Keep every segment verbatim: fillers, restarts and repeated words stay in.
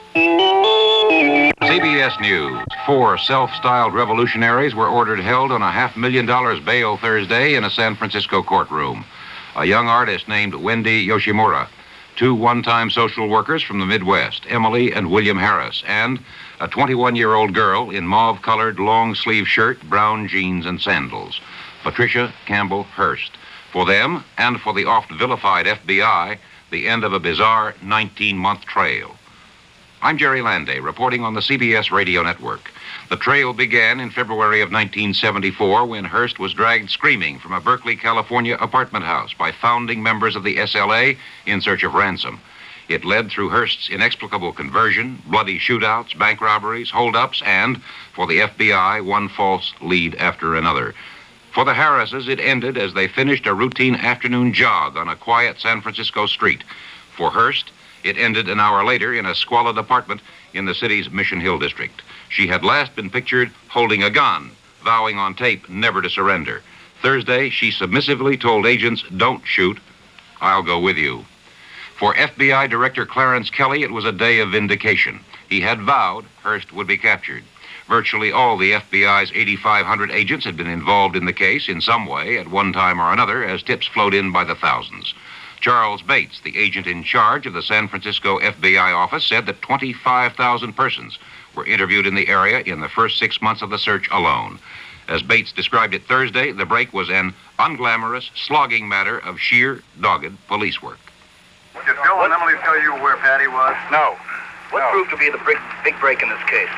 C B S News. Four self-styled revolutionaries were ordered held on a half million dollars bail Thursday in a San Francisco courtroom. A young artist named Wendy Yoshimura, two one-time social workers from the Midwest, Emily and William Harris, and a twenty-one-year-old girl in mauve-colored long-sleeve shirt, brown jeans, and sandals, Patricia Campbell Hearst. For them, and for the oft-vilified F B I, the end of a bizarre nineteen-month trail. I'm Jerry Landay, reporting on the C B S radio network. The trail began in February of nineteen seventy-four when Hearst was dragged screaming from a Berkeley, California apartment house by founding members of the S L A in search of ransom. It led through Hearst's inexplicable conversion, bloody shootouts, bank robberies, holdups, and, for the F B I, one false lead after another. For the Harrises, it ended as they finished a routine afternoon jog on a quiet San Francisco street. For Hearst, it ended an hour later in a squalid apartment in the city's Mission Hill district. She had last been pictured holding a gun, vowing on tape never to surrender. Thursday, she submissively told agents, "Don't shoot. I'll go with you." For F B I Director Clarence Kelly, it was a day of vindication. He had vowed Hearst would be captured. Virtually all the F B I's eighty-five hundred agents had been involved in the case in some way at one time or another as tips flowed in by the thousands. Charles Bates, the agent in charge of the San Francisco F B I office, said that twenty-five thousand persons were interviewed in the area in the first six months of the search alone. As Bates described it Thursday, the break was an unglamorous, slogging matter of sheer, dogged police work. Did Bill and Emily tell you where Patty was? No. What no. proved to be the big, big break in this case?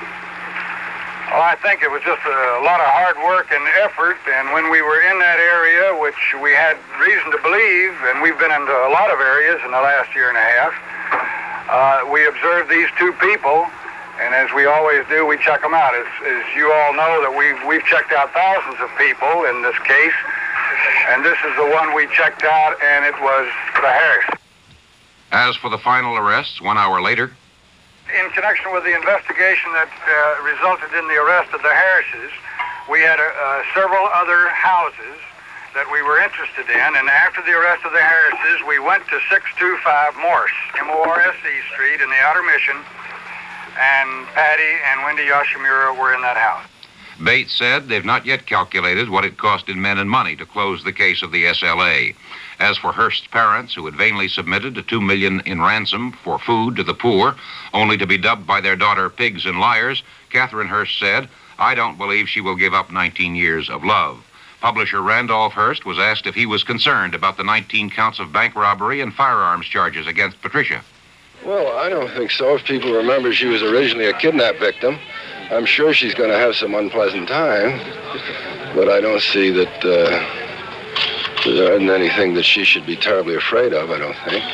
Well, I think it was just a lot of hard work and effort, and when we were in that area, which we had reason to believe, and we've been into a lot of areas in the last year and a half, uh, we observed these two people, and as we always do, we check them out. As, as you all know, that we've, we've checked out thousands of people in this case, and this is the one we checked out, and it was the Harris. As for the final arrests, one hour later, in connection with the investigation that uh, resulted in the arrest of the Harrises, we had uh, several other houses that we were interested in, and after the arrest of the Harrises, we went to six two five Morse, M O R S E Street in the Outer Mission, and Patty and Wendy Yoshimura were in that house. Bates said they've not yet calculated what it cost in men and money to close the case of the S L A. As for Hearst's parents, who had vainly submitted to two million dollars in ransom for food to the poor, only to be dubbed by their daughter pigs and liars, Catherine Hearst said, "I don't believe she will give up nineteen years of love." Publisher Randolph Hearst was asked if he was concerned about the nineteen counts of bank robbery and firearms charges against Patricia. Well, I don't think so. If people remember she was originally a kidnap victim, I'm sure she's going to have some unpleasant time, but I don't see that uh, there isn't anything that she should be terribly afraid of, I don't think.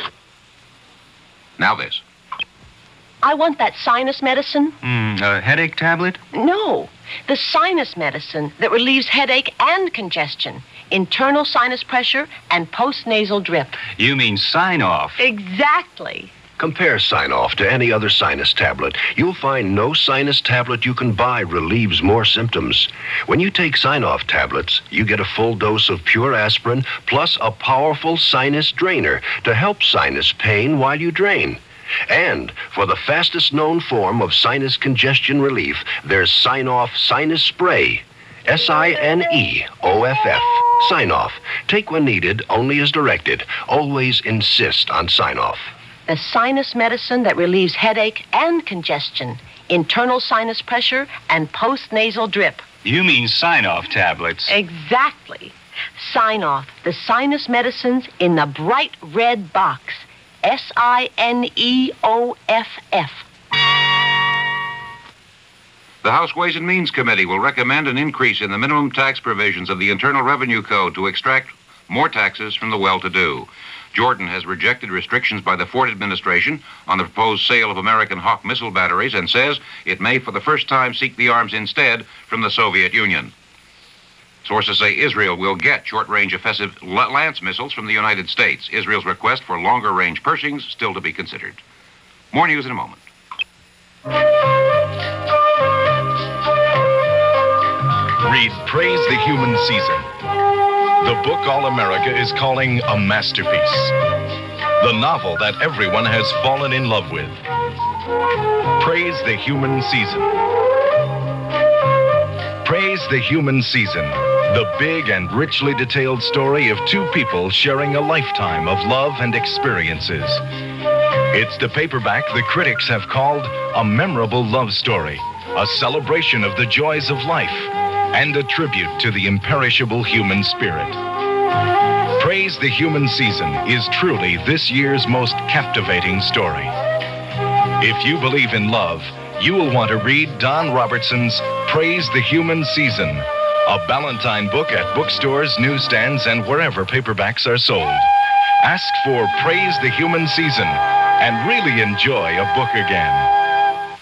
Now this. I want that sinus medicine. Mm, a headache tablet? No, the sinus medicine that relieves headache and congestion, internal sinus pressure, and postnasal drip. You mean sign-off? Exactly. Compare Sign-Off to any other sinus tablet. You'll find no sinus tablet you can buy relieves more symptoms. When you take Sign-Off tablets, you get a full dose of pure aspirin plus a powerful sinus drainer to help sinus pain while you drain. And for the fastest known form of sinus congestion relief, there's Sign-Off Sinus Spray. S I N E O F F. Sign-Off. Take when needed, only as directed. Always insist on Sign-Off. The sinus medicine that relieves headache and congestion, internal sinus pressure, and postnasal drip. You mean sign-off tablets? Exactly. Sign Off, the sinus medicines in the bright red box. S I N E O F F. The House Ways and Means Committee will recommend an increase in the minimum tax provisions of the Internal Revenue Code to extract more taxes from the well-to-do. Jordan has rejected restrictions by the Ford administration on the proposed sale of American Hawk missile batteries and says it may for the first time seek the arms instead from the Soviet Union. Sources say Israel will get short-range offensive Lance missiles from the United States. Israel's request for longer-range Pershings still to be considered. More news in a moment. Read Praise the Human Season. The book all America is calling a masterpiece. The novel that everyone has fallen in love with. Praise the Human Season. Praise the Human Season, the big and richly detailed story of two people sharing a lifetime of love and experiences. It's the paperback the critics have called a memorable love story, a celebration of the joys of life, and a tribute to the imperishable human spirit. Praise the Human Season is truly this year's most captivating story. If you believe in love, you will want to read Don Robertson's Praise the Human Season, a Ballantine book at bookstores, newsstands, and wherever paperbacks are sold. Ask for Praise the Human Season and really enjoy a book again.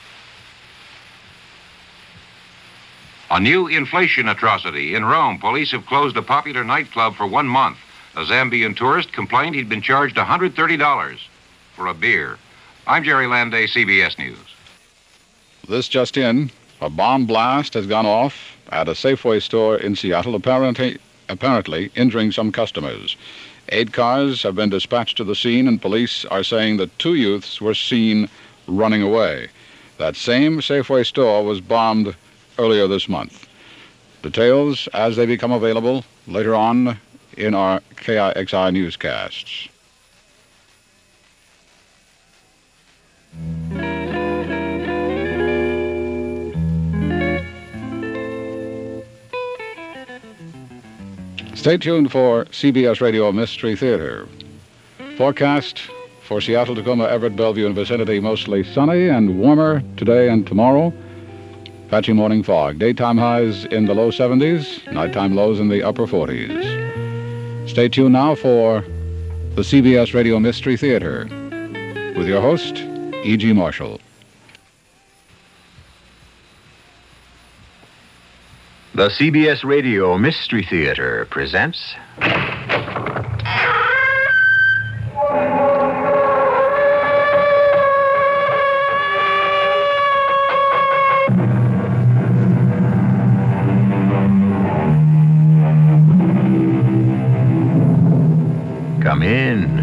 A new inflation atrocity. In Rome, police have closed a popular nightclub for one month. A Zambian tourist complained he'd been charged one hundred thirty dollars for a beer. I'm Jerry Landay, C B S News. This just in, a bomb blast has gone off at a Safeway store in Seattle, apparently, apparently injuring some customers. Eight cars have been dispatched to the scene, and police are saying that two youths were seen running away. That same Safeway store was bombed earlier this month. Details as they become available later on in our K I X I newscasts. Stay tuned for C B S Radio Mystery Theater. Forecast for Seattle, Tacoma, Everett, Bellevue, and vicinity, mostly sunny and warmer today and tomorrow. Patchy morning fog. Daytime highs in the low seventies, nighttime lows in the upper forties. Stay tuned now for the C B S Radio Mystery Theater with your host, E G. Marshall. The C B S Radio Mystery Theater presents... Come in.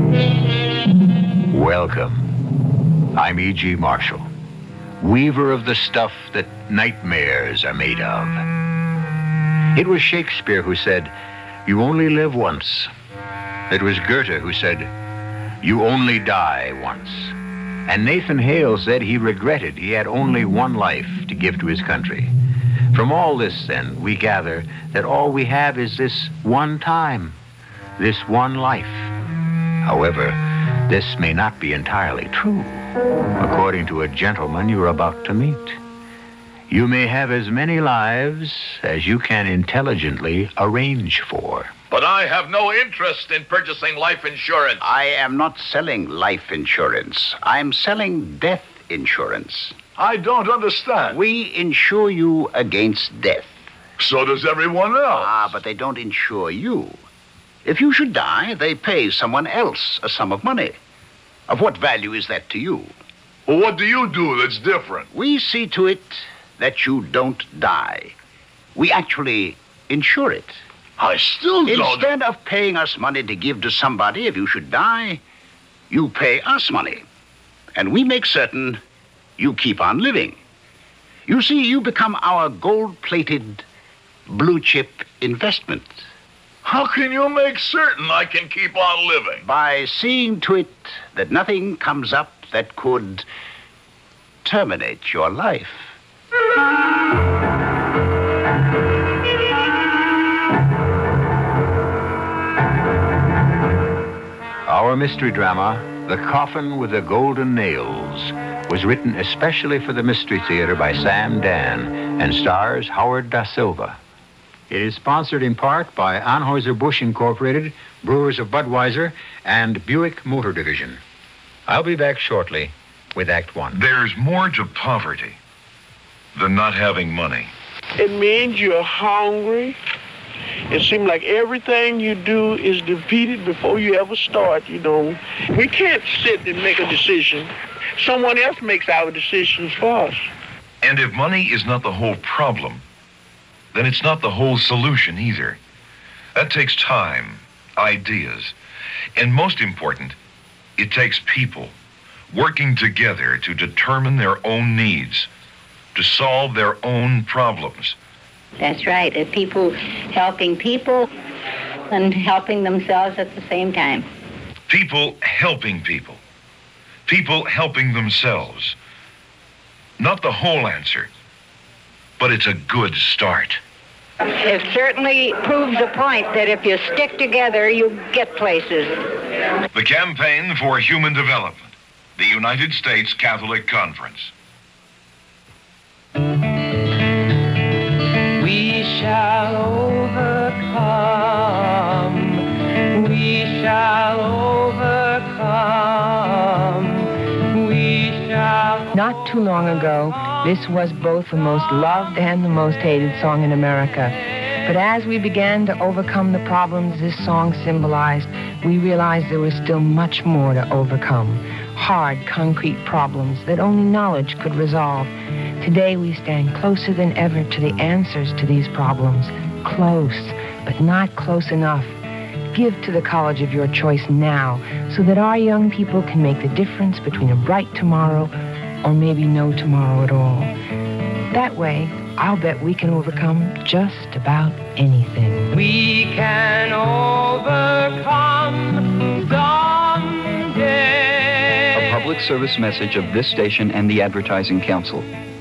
Welcome. I'm E G. Marshall, weaver of the stuff that nightmares are made of. It was Shakespeare who said, "You only live once." It was Goethe who said, "You only die once." And Nathan Hale said he regretted he had only one life to give to his country. From all this, then, we gather that all we have is this one time, this one life. However, this may not be entirely true, according to a gentleman you're about to meet. You may have as many lives as you can intelligently arrange for. But I have no interest in purchasing life insurance. I am not selling life insurance. I'm selling death insurance. I don't understand. We insure you against death. So does everyone else. Ah, but they don't insure you. If you should die, they pay someone else a sum of money. Of what value is that to you? Well, what do you do that's different? We see to it that you don't die. We actually insure it. I still don't... Instead of paying us money to give to somebody if you should die, you pay us money. And we make certain you keep on living. You see, you become our gold-plated blue-chip investment. How can you make certain I can keep on living? By seeing to it that nothing comes up that could terminate your life. Our mystery drama, The Coffin with the Golden Nails, was written especially for the Mystery Theater by Sam Dan and stars Howard Da Silva. It is sponsored in part by Anheuser-Busch Incorporated, Brewers of Budweiser, and Buick Motor Division. I'll be back shortly with Act One. There's more to poverty than not having money. It means you're hungry. It seems like everything you do is defeated before you ever start, you know. We can't sit and make a decision. Someone else makes our decisions for us. And if money is not the whole problem, then it's not the whole solution either. That takes time, ideas, and most important, it takes people. working together to determine their own needs, to solve their own problems. That's right. Uh, people helping people and helping themselves at the same time. People helping people. People helping themselves. Not the whole answer, but it's a good start. It certainly proves the point that if you stick together, you get places. The Campaign for Human Development, the United States Catholic Conference. We shall overcome. We shall overcome. We shall. Not too long ago, this was both the most loved and the most hated song in America. But as we began to overcome the problems this song symbolized, we realized there was still much more to overcome. Hard, concrete problems that only knowledge could resolve. Today we stand closer than ever to the answers to these problems. Close, but not close enough. Give to the college of your choice now so that our young people can make the difference between a bright tomorrow or maybe no tomorrow at all. That way, I'll bet we can overcome just about anything. We can overcome someday. A public service message of this station and the Advertising Council.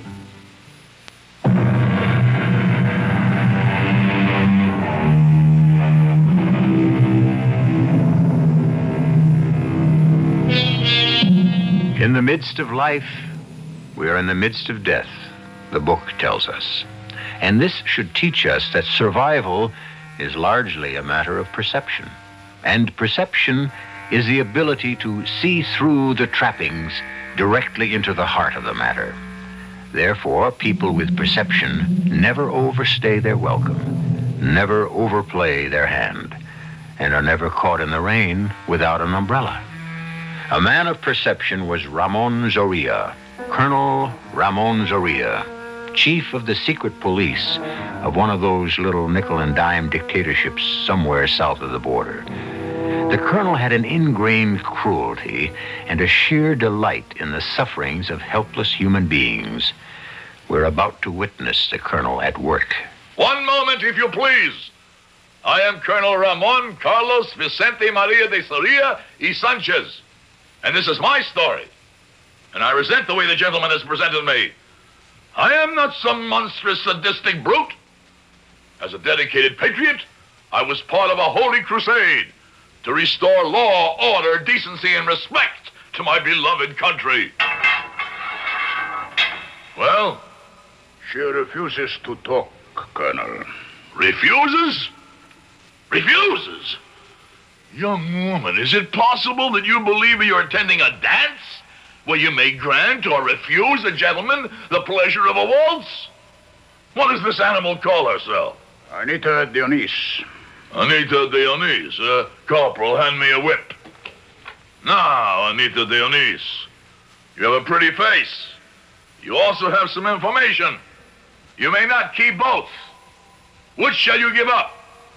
In the midst of life, we are in the midst of death, the book tells us. And this should teach us that survival is largely a matter of perception. And perception is the ability to see through the trappings directly into the heart of the matter. Therefore, people with perception never overstay their welcome, never overplay their hand, and are never caught in the rain without an umbrella. A man of perception was Ramon Zorrilla, Colonel Ramon Zorrilla, chief of the secret police of one of those little nickel and dime dictatorships somewhere south of the border. The colonel had an ingrained cruelty and a sheer delight in the sufferings of helpless human beings. We're about to witness the colonel at work. One moment, if you please. I am Colonel Ramon Carlos Vicente Maria de Zorrilla y Sanchez, and this is my story. And I resent the way the gentleman has presented me. I am not some monstrous, sadistic brute. As a dedicated patriot, I was part of a holy crusade to restore law, order, decency, and respect to my beloved country. Well? She refuses to talk, Colonel. Refuses? Refuses? Young woman, is it possible that you believe you're attending a dance where you may grant or refuse a gentleman the pleasure of a waltz? What does this animal call herself? Anita Dionise. Anita Dionise. Uh, Corporal, hand me a whip. Now, Anita Dionise, you have a pretty face. You also have some information. You may not keep both. Which shall you give up?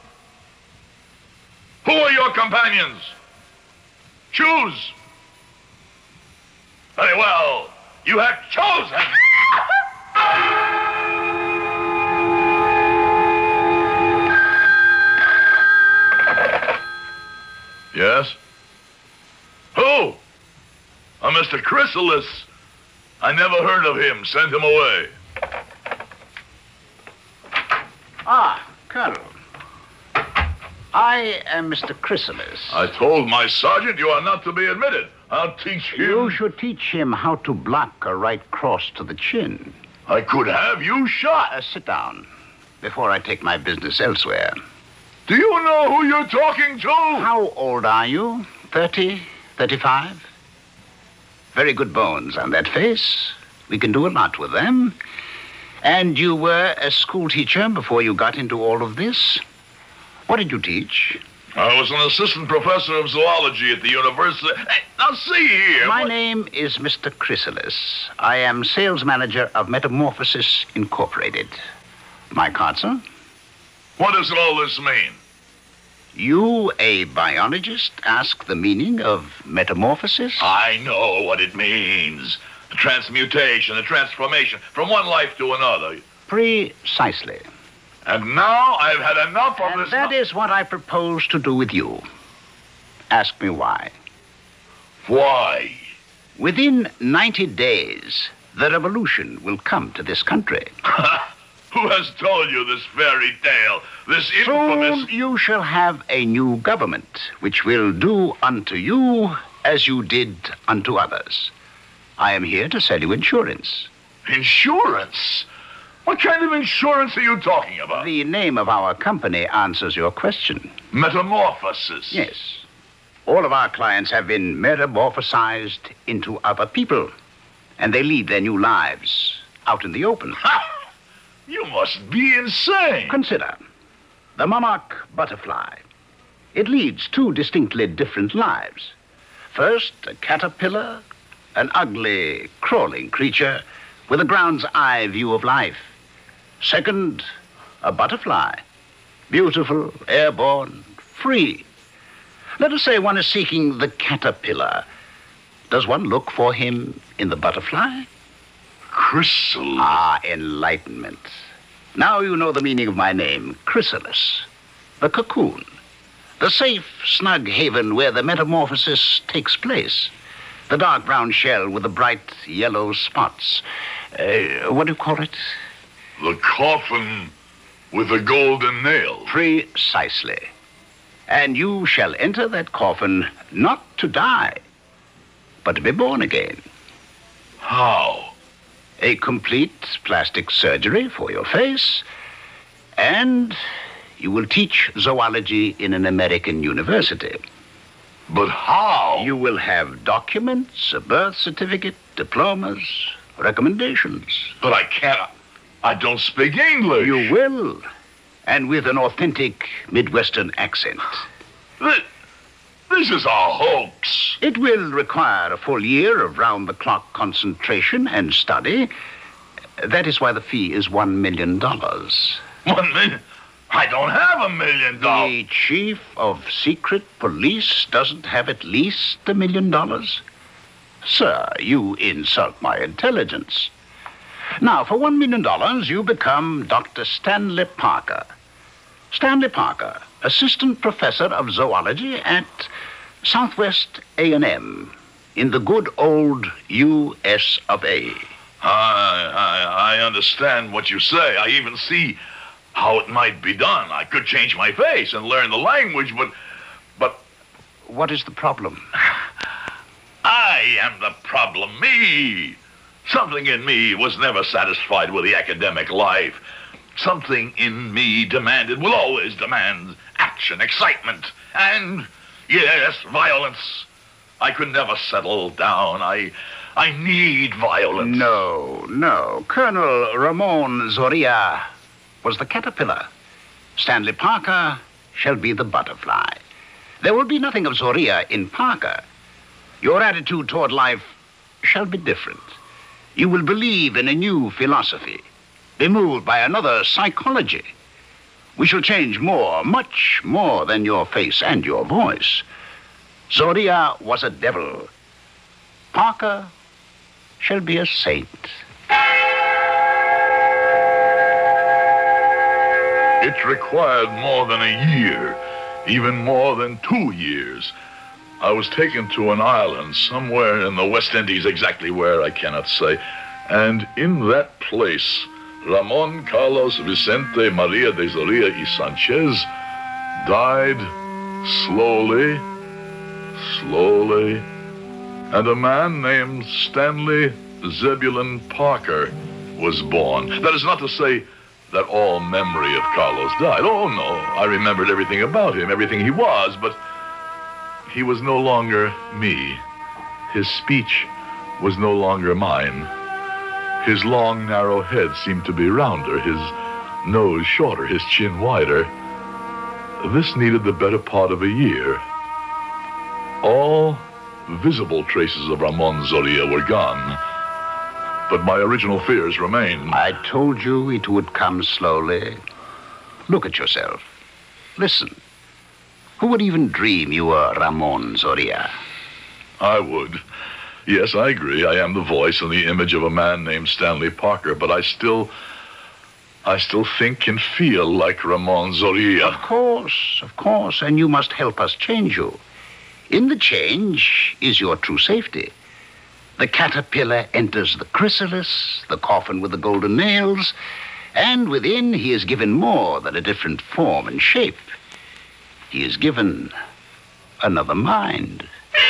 Who are your companions? Choose. Very well. You have chosen. Yes? Who? A Mister Chrysalis. I never heard of him. Send him away. Ah, Colonel. I am Mister Chrysalis. I told my sergeant you are not to be admitted. I'll teach him. You should teach him how to block a right cross to the chin. I could have you shot. Uh, sit down before I take my business elsewhere. Do you know who you're talking to? How old are you? Thirty? Thirty-five? Very good bones on that face. We can do a lot with them. And you were a school teacher before you got into all of this? What did you teach? I was an assistant professor of zoology at the university. Hey, now see here. My what... name is Mister Chrysalis. I am sales manager of Metamorphosis Incorporated. My card, sir? What does all this mean? You, a biologist, ask the meaning of metamorphosis? I know what it means. The transmutation, the transformation from one life to another. Precisely. And now I've had enough of and this... That is what I propose to do with you. Ask me why. Why? Within ninety days, the revolution will come to this country. Who has told you this fairy tale? This infamous... Soon you shall have a new government, which will do unto you as you did unto others. I am here to sell you insurance. Insurance? What kind of insurance are you talking about? The name of our company answers your question. Metamorphosis? Yes. All of our clients have been metamorphosized into other people, and they lead their new lives out in the open. Ha! You must be insane. Consider the monarch butterfly. It leads two distinctly different lives. First, a caterpillar, an ugly, crawling creature with a ground's eye view of life. Second, a butterfly, beautiful, airborne, free. Let us say one is seeking the caterpillar. Does one look for him in the butterfly? Chrysalis. Ah, enlightenment. Now you know the meaning of my name, Chrysalis, the cocoon, the safe, snug haven where the metamorphosis takes place. The dark brown shell with the bright yellow spots. Uh, what do you call it? The coffin with the golden nail. Precisely. And you shall enter that coffin not to die, but to be born again. How? A complete plastic surgery for your face, and you will teach zoology in an American university. But how? You will have documents, a birth certificate, diplomas, recommendations. But I can't. I don't speak English. You will, and with an authentic Midwestern accent. This, this is a hoax. It will require a full year of round-the-clock concentration and study. That is why the fee is one million dollars. One million? I don't have a million dollars. The chief of secret police doesn't have at least a million dollars? Sir, you insult my intelligence. Now, for one million dollars, you become Doctor Stanley Parker. Stanley Parker, assistant professor of zoology at Southwest A and M in the good old U S of A. I, I, I understand what you say. I even see how it might be done. I could change my face and learn the language, but... but... What is the problem? I am the problem. Me. Something in me was never satisfied with the academic life. Something in me demanded, will always demand, action, excitement, and, yes, violence. I could never settle down. I... I need violence. No, no. Colonel Ramon Zoria was the caterpillar. Stanley Parker shall be the butterfly. There will be nothing of Zoria in Parker. Your attitude toward life shall be different. You will believe in a new philosophy, be moved by another psychology. We shall change more, much more than your face and your voice. Zoria was a devil. Parker shall be a saint. It required more than a year, even more than two years. I was taken to an island somewhere in the West Indies, exactly where I cannot say. And in that place, Ramon Carlos Vicente Maria de Zoria y Sanchez died slowly, slowly. And a man named Stanley Zebulon Parker was born. That is not to say that all memory of Carlos died. Oh, no. I remembered everything about him, everything he was, but he was no longer me. His speech was no longer mine. His long, narrow head seemed to be rounder, his nose shorter, his chin wider. This needed the better part of a year. All visible traces of Ramon Zoria were gone, but my original fears remained. I told you it would come slowly. Look at yourself. Listen. Who would even dream you were Ramon Zoria? I would. Yes, I agree. I am the voice and the image of a man named Stanley Parker, but I still... I still think and feel like Ramon Zoria. Of course, of course, and you must help us change you. In the change is your true safety. The caterpillar enters the chrysalis, the coffin with the golden nails, and within he is given more than a different form and shape. He is given another mind.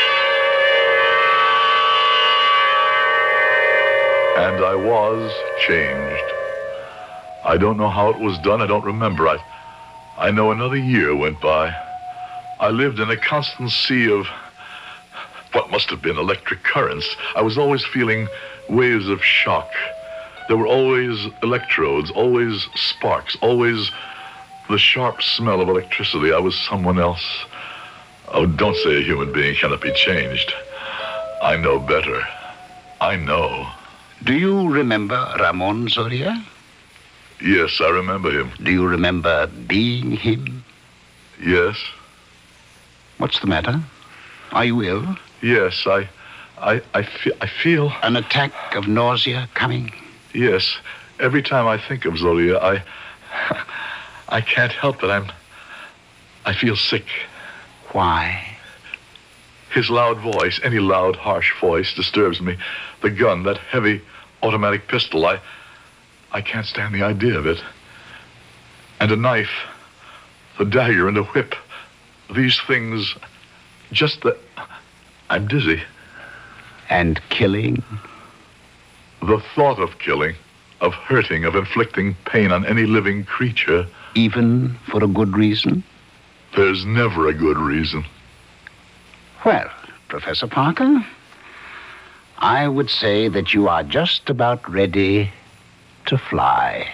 And I was changed. I don't know how it was done. I don't remember. I, I know another year went by. I lived in a constant sea of what must have been electric currents. I was always feeling waves of shock. There were always electrodes, always sparks, always the sharp smell of electricity. I was someone else. Oh, don't say a human being cannot be changed. I know better. I know. Do you remember Ramon Zoria? Yes, I remember him. Do you remember being him? Yes. What's the matter? Are you ill? Yes, I... I, I, fe I feel... An attack of nausea coming? Yes. Every time I think of Zoria, I... I can't help it. I'm... I feel sick. Why? His loud voice, any loud, harsh voice, disturbs me. The gun, that heavy automatic pistol, I... I can't stand the idea of it. And a knife, the dagger and a whip. These things, just the... I'm dizzy. And killing? The thought of killing, of hurting, of inflicting pain on any living creature. Even for a good reason? There's never a good reason. Well, Professor Parker, I would say that you are just about ready to fly.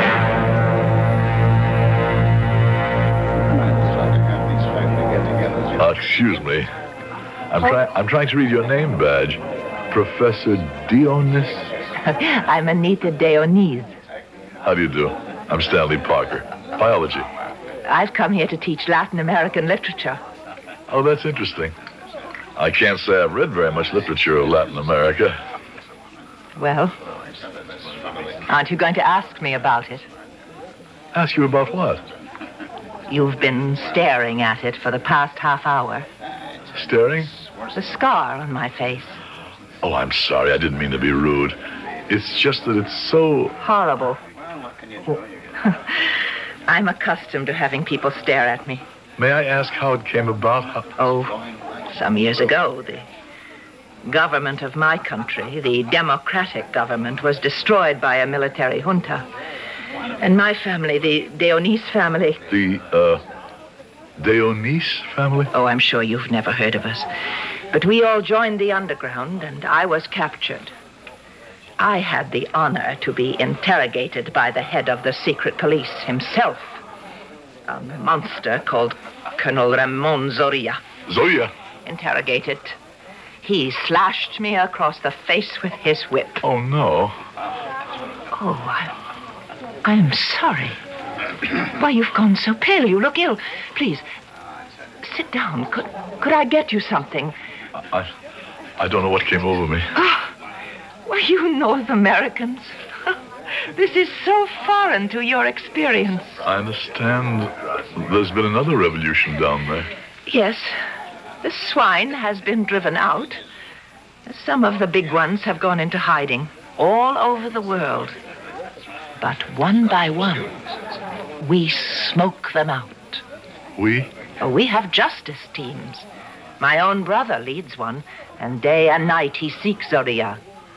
Uh, excuse me. I'm, try I'm trying to read your name badge. Professor Dionis? I'm Anita Dionis. How do you do? I'm Stanley Parker. Biology. I've come here to teach Latin American literature. Oh, that's interesting. I can't say I've read very much literature of Latin America. Well, aren't you going to ask me about it? Ask you about what? You've been staring at it for the past half hour. Staring? The scar on my face. Oh, I'm sorry. I didn't mean to be rude. It's just that it's so... Horrible. I'm accustomed to having people stare at me. May I ask how it came about? How... Oh, some years ago, the government of my country, the democratic government, was destroyed by a military junta. And my family, the Dionis family... The, uh, Dionis family? Oh, I'm sure you've never heard of us. But we all joined the underground, and I was captured. I had the honor to be interrogated by the head of the secret police himself, a monster called Colonel Ramon Zoria. Zoria? Interrogated. He slashed me across the face with his whip. Oh, no. Oh, I, I'm sorry. Why, you've gone so pale. You look ill. Please, sit down. Could, could I get you something? I, I don't know what came over me. Oh, well, you North Americans. This is so foreign to your experience. I understand there's been another revolution down there. Yes. The swine has been driven out. Some of the big ones have gone into hiding all over the world. But one by one, we smoke them out. We? Oh, we have justice teams. My own brother leads one, and day and night he seeks Zoria.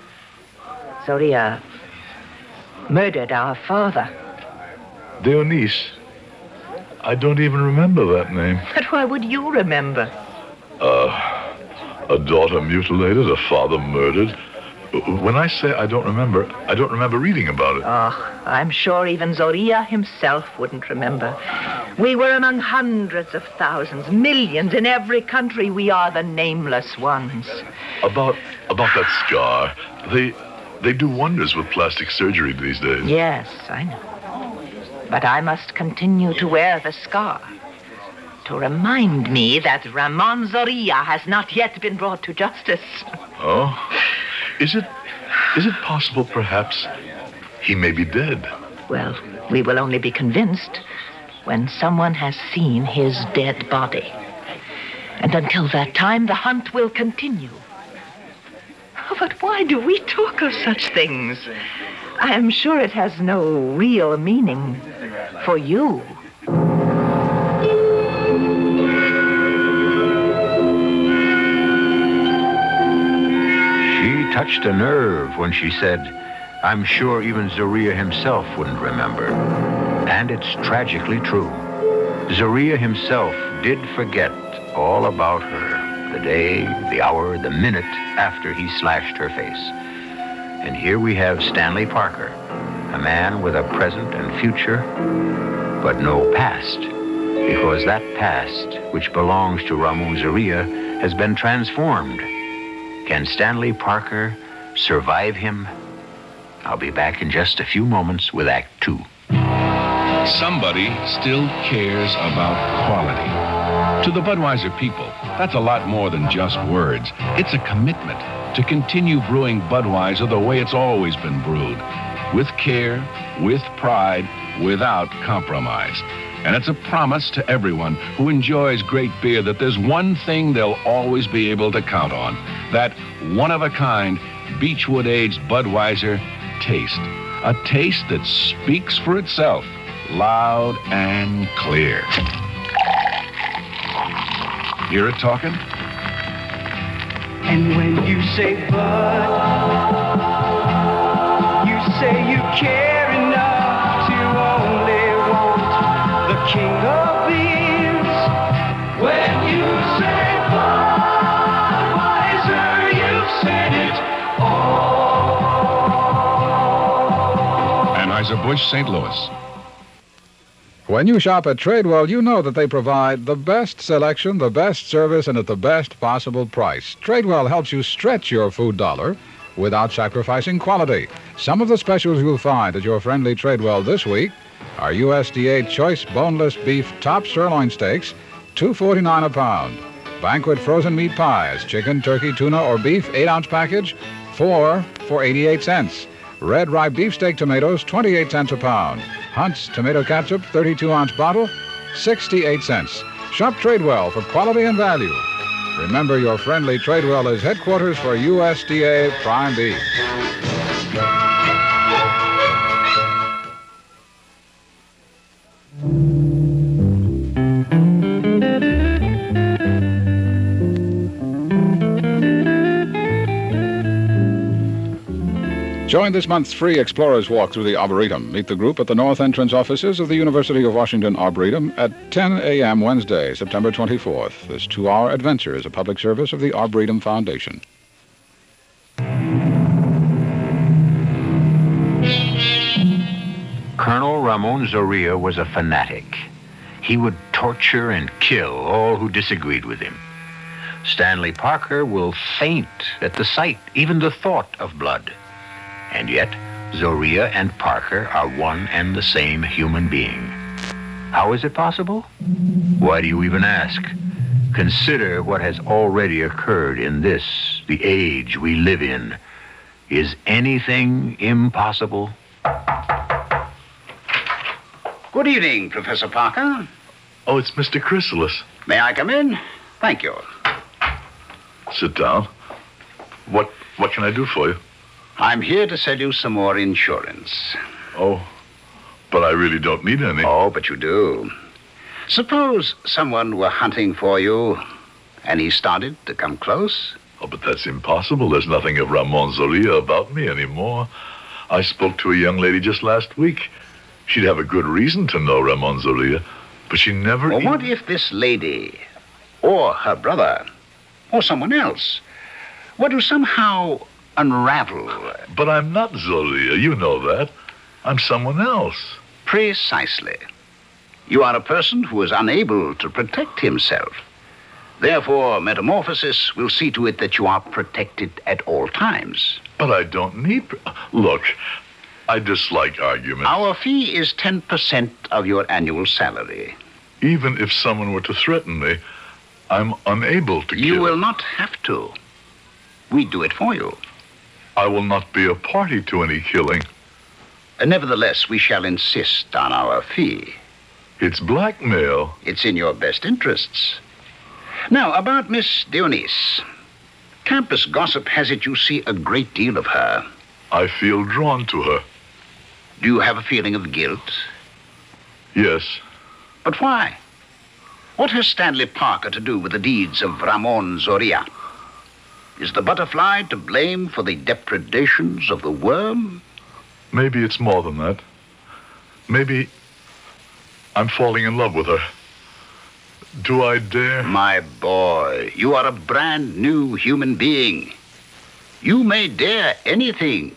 Zoria murdered our father. Dionis? I don't even remember that name. But why would you remember? Uh, a daughter mutilated, a father murdered. When I say I don't remember, I don't remember reading about it. Oh, I'm sure even Zoria himself wouldn't remember. We were among hundreds of thousands, millions in every country. We are the nameless ones. About about that scar, they they do wonders with plastic surgery these days. Yes, I know. But I must continue to wear the scar. to remind me that Ramon Zorilla has not yet been brought to justice. Oh? Is it... is it possible, perhaps, he may be dead? Well, we will only be convinced when someone has seen his dead body. And until that time, the hunt will continue. But why do we talk of such things? I am sure it has no real meaning for you. She touched a nerve when she said, I'm sure even Zorilla himself wouldn't remember. And it's tragically true. Zorilla himself did forget all about her, the day, the hour, the minute after he slashed her face. And here we have Stanley Parker, a man with a present and future, but no past, because that past, which belongs to Ramon Zorilla, has been transformed. Can Stanley Parker survive him? I'll be back in just a few moments with Act Two. Somebody still cares about quality. To the Budweiser people, that's a lot more than just words. It's a commitment to continue brewing Budweiser the way it's always been brewed. With care, with pride, without compromise. And it's a promise to everyone who enjoys great beer that there's one thing they'll always be able to count on. That one-of-a-kind, Beechwood-aged Budweiser taste. A taste that speaks for itself, loud and clear. Hear it talking? And when you say Bud, you say you care enough to only want the king of beers. When you say Budweiser, you've said it all. Anheuser-Busch, Saint Louis. When you shop at Tradewell, you know that they provide the best selection, the best service, and at the best possible price. Tradewell helps you stretch your food dollar without sacrificing quality. Some of the specials you'll find at your friendly Tradewell this week are U S D A choice boneless beef top sirloin steaks, two forty-nine a pound. Banquet frozen meat pies, chicken, turkey, tuna, or beef, eight ounce package, four for eighty-eight cents. Red ripe beefsteak tomatoes, twenty-eight cents a pound. Hunt's tomato ketchup, thirty-two ounce bottle, sixty-eight cents. Shop Tradewell for quality and value. Remember, your friendly Tradewell is headquarters for U S D A prime beef. Join this month's free Explorers Walk through the Arboretum. Meet the group at the north entrance offices of the University of Washington Arboretum at ten a.m. Wednesday, September twenty-fourth. This two-hour adventure is a public service of the Arboretum Foundation. Colonel Ramon Zorilla was a fanatic. He would torture and kill all who disagreed with him. Stanley Parker will faint at the sight, even the thought of blood. And yet, Zorilla and Parker are one and the same human being. How is it possible? Why do you even ask? Consider what has already occurred in this, the age we live in. Is anything impossible? Good evening, Professor Parker. Oh, it's Mister Chrysalis. May I come in? Thank you. Sit down. What, what can I do for you? I'm here to sell you some more insurance. Oh, but I really don't need any. Oh, but you do. Suppose someone were hunting for you, and he started to come close. Oh, but that's impossible. There's nothing of Ramon Zorilla about me anymore. I spoke to a young lady just last week. She'd have a good reason to know Ramon Zorilla, but she never... Well, even... what if this lady, or her brother, or someone else, were to somehow unravel? But I'm not Zorilla, you know that. I'm someone else. Precisely. You are a person who is unable to protect himself. Therefore, Metamorphosis will see to it that you are protected at all times. But I don't need... Look, I dislike arguments. Our fee is ten percent of your annual salary. Even if someone were to threaten me, I'm unable to kill. You will not have to. We do it for you. I will not be a party to any killing. Uh, nevertheless, we shall insist on our fee. It's blackmail. It's in your best interests. Now, about Miss Dionys. Campus gossip has it you see a great deal of her. I feel drawn to her. Do you have a feeling of guilt? Yes. But why? What has Stanley Parker to do with the deeds of Ramon Zoria? Is the butterfly to blame for the depredations of the worm? Maybe it's more than that. Maybe I'm falling in love with her. Do I dare? My boy, you are a brand new human being. You may dare anything.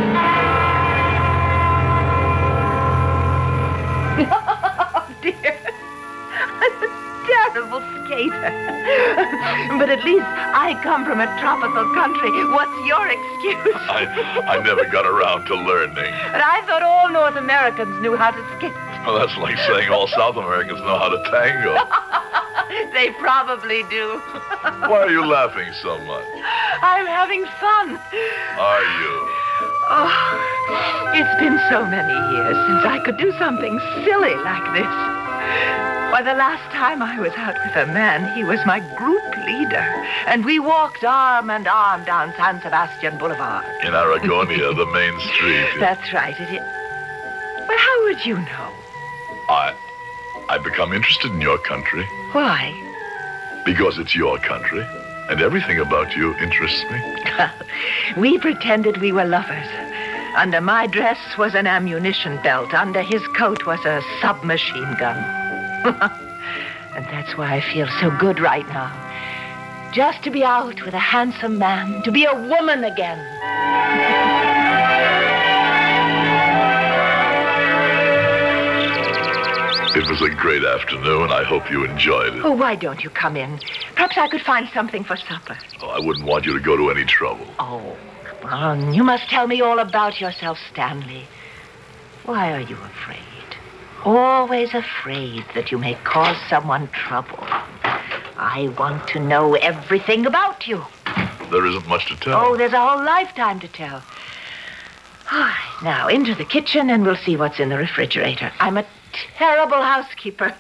Oh, dear. I'm a terrible skater. But at least I come from a tropical country. What's your excuse? I, I never got around to learning. But I thought all North Americans knew how to skate. Well, that's like saying all South Americans know how to tango. They probably do. Why are you laughing so much? I'm having fun. Are you? Oh, it's been so many years since I could do something silly like this. Why, the last time I was out with a man, he was my group leader. And we walked arm and arm down San Sebastian Boulevard. In Aragonia, the main street. That's right, it is. But how would you know? I... I've become interested in your country. Why? Because it's your country. And everything about you interests me. We pretended we were lovers. Under my dress was an ammunition belt. Under his coat was a submachine gun. And that's why I feel so good right now. Just to be out with a handsome man, to be a woman again. It was a great afternoon. I hope you enjoyed it. Oh, why don't you come in? Perhaps I could find something for supper. Oh, I wouldn't want you to go to any trouble. Oh, come on. You must tell me all about yourself, Stanley. Why are you afraid? Always afraid that you may cause someone trouble. I want to know everything about you. There isn't much to tell. Oh, there's a whole lifetime to tell. Now, into the kitchen and we'll see what's in the refrigerator. I'm a terrible housekeeper.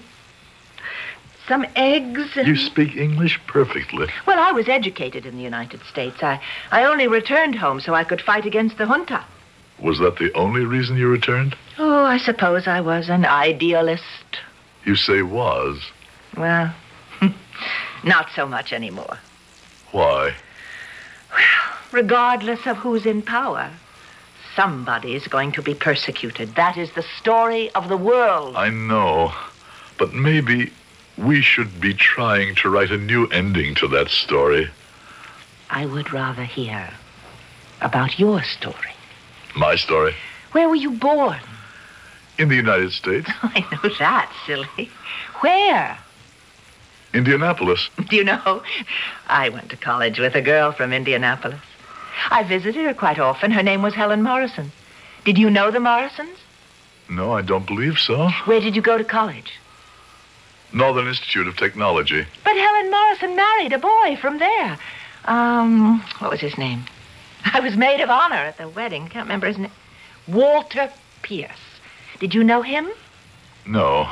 Some eggs. And... You speak English perfectly. Well, I was educated in the United States. I, I only returned home so I could fight against the junta. Was that the only reason you returned? Oh, I suppose I was an idealist. You say was. Well, not so much anymore. Why? Well, regardless of who's in power, somebody is going to be persecuted. That is the story of the world. I know, but maybe we should be trying to write a new ending to that story. I would rather hear about your story. My story? Where were you born? In the United States. I know that, silly. Where? Indianapolis. Do you know, I went to college with a girl from Indianapolis. I visited her quite often. Her name was Helen Morrison. Did you know the Morrisons? No, I don't believe so. Where did you go to college? Northern Institute of Technology. But Helen Morrison married a boy from there. Um, what was his name? I was maid of honor at the wedding. Can't remember his name. Walter Pierce. Did you know him? No.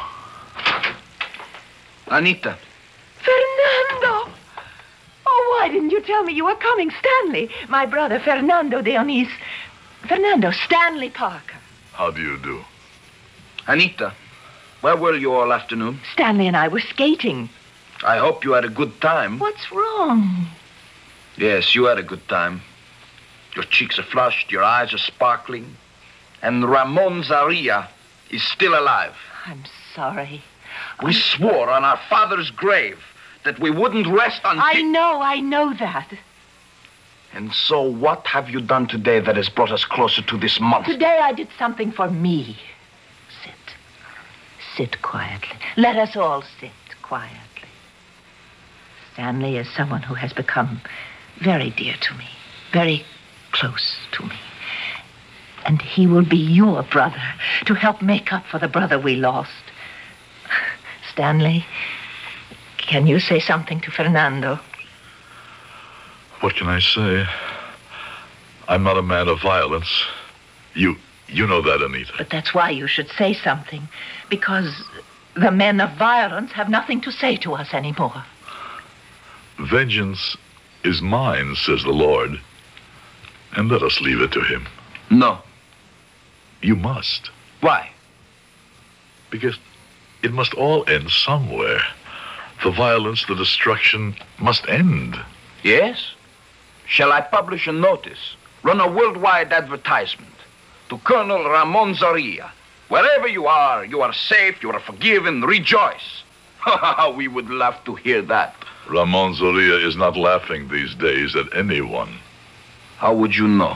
Anita. Fernando! Oh, why didn't you tell me you were coming? Stanley, my brother, Fernando Dionys. Fernando, Stanley Parker. How do you do? Anita, where were you all afternoon? Stanley and I were skating. I hope you had a good time. What's wrong? Yes, you had a good time. Your cheeks are flushed, your eyes are sparkling. And Ramon Zaria is still alive. I'm sorry. We swore on our father's grave that we wouldn't rest until... I know, I know that. And so what have you done today that has brought us closer to this monster? Today I did something for me. Sit. Sit quietly. Let us all sit quietly. Stanley is someone who has become very dear to me, very close to me. And he will be your brother to help make up for the brother we lost. Stanley, can you say something to Fernando? What can I say? I'm not a man of violence. You, you know that, Anita. But that's why you should say something. Because the men of violence have nothing to say to us anymore. Vengeance is mine, says the Lord. And let us leave it to him. No. You must. Why? Because it must all end somewhere. The violence, the destruction must end. Yes? Shall I publish a notice, run a worldwide advertisement to Colonel Ramon Zorilla? Wherever you are, you are safe, you are forgiven, rejoice. We would love to hear that. Ramon Zorilla is not laughing these days at anyone. How would you know?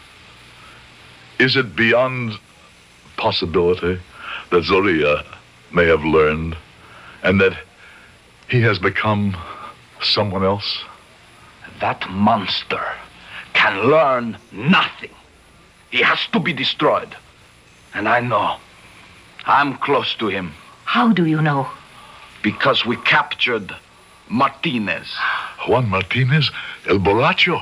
Is it beyond possibility that Zorilla may have learned and that he has become someone else? That monster can learn nothing. He has to be destroyed. And I know. I'm close to him. How do you know? Because we captured Martinez. Juan Martinez? El Borracho?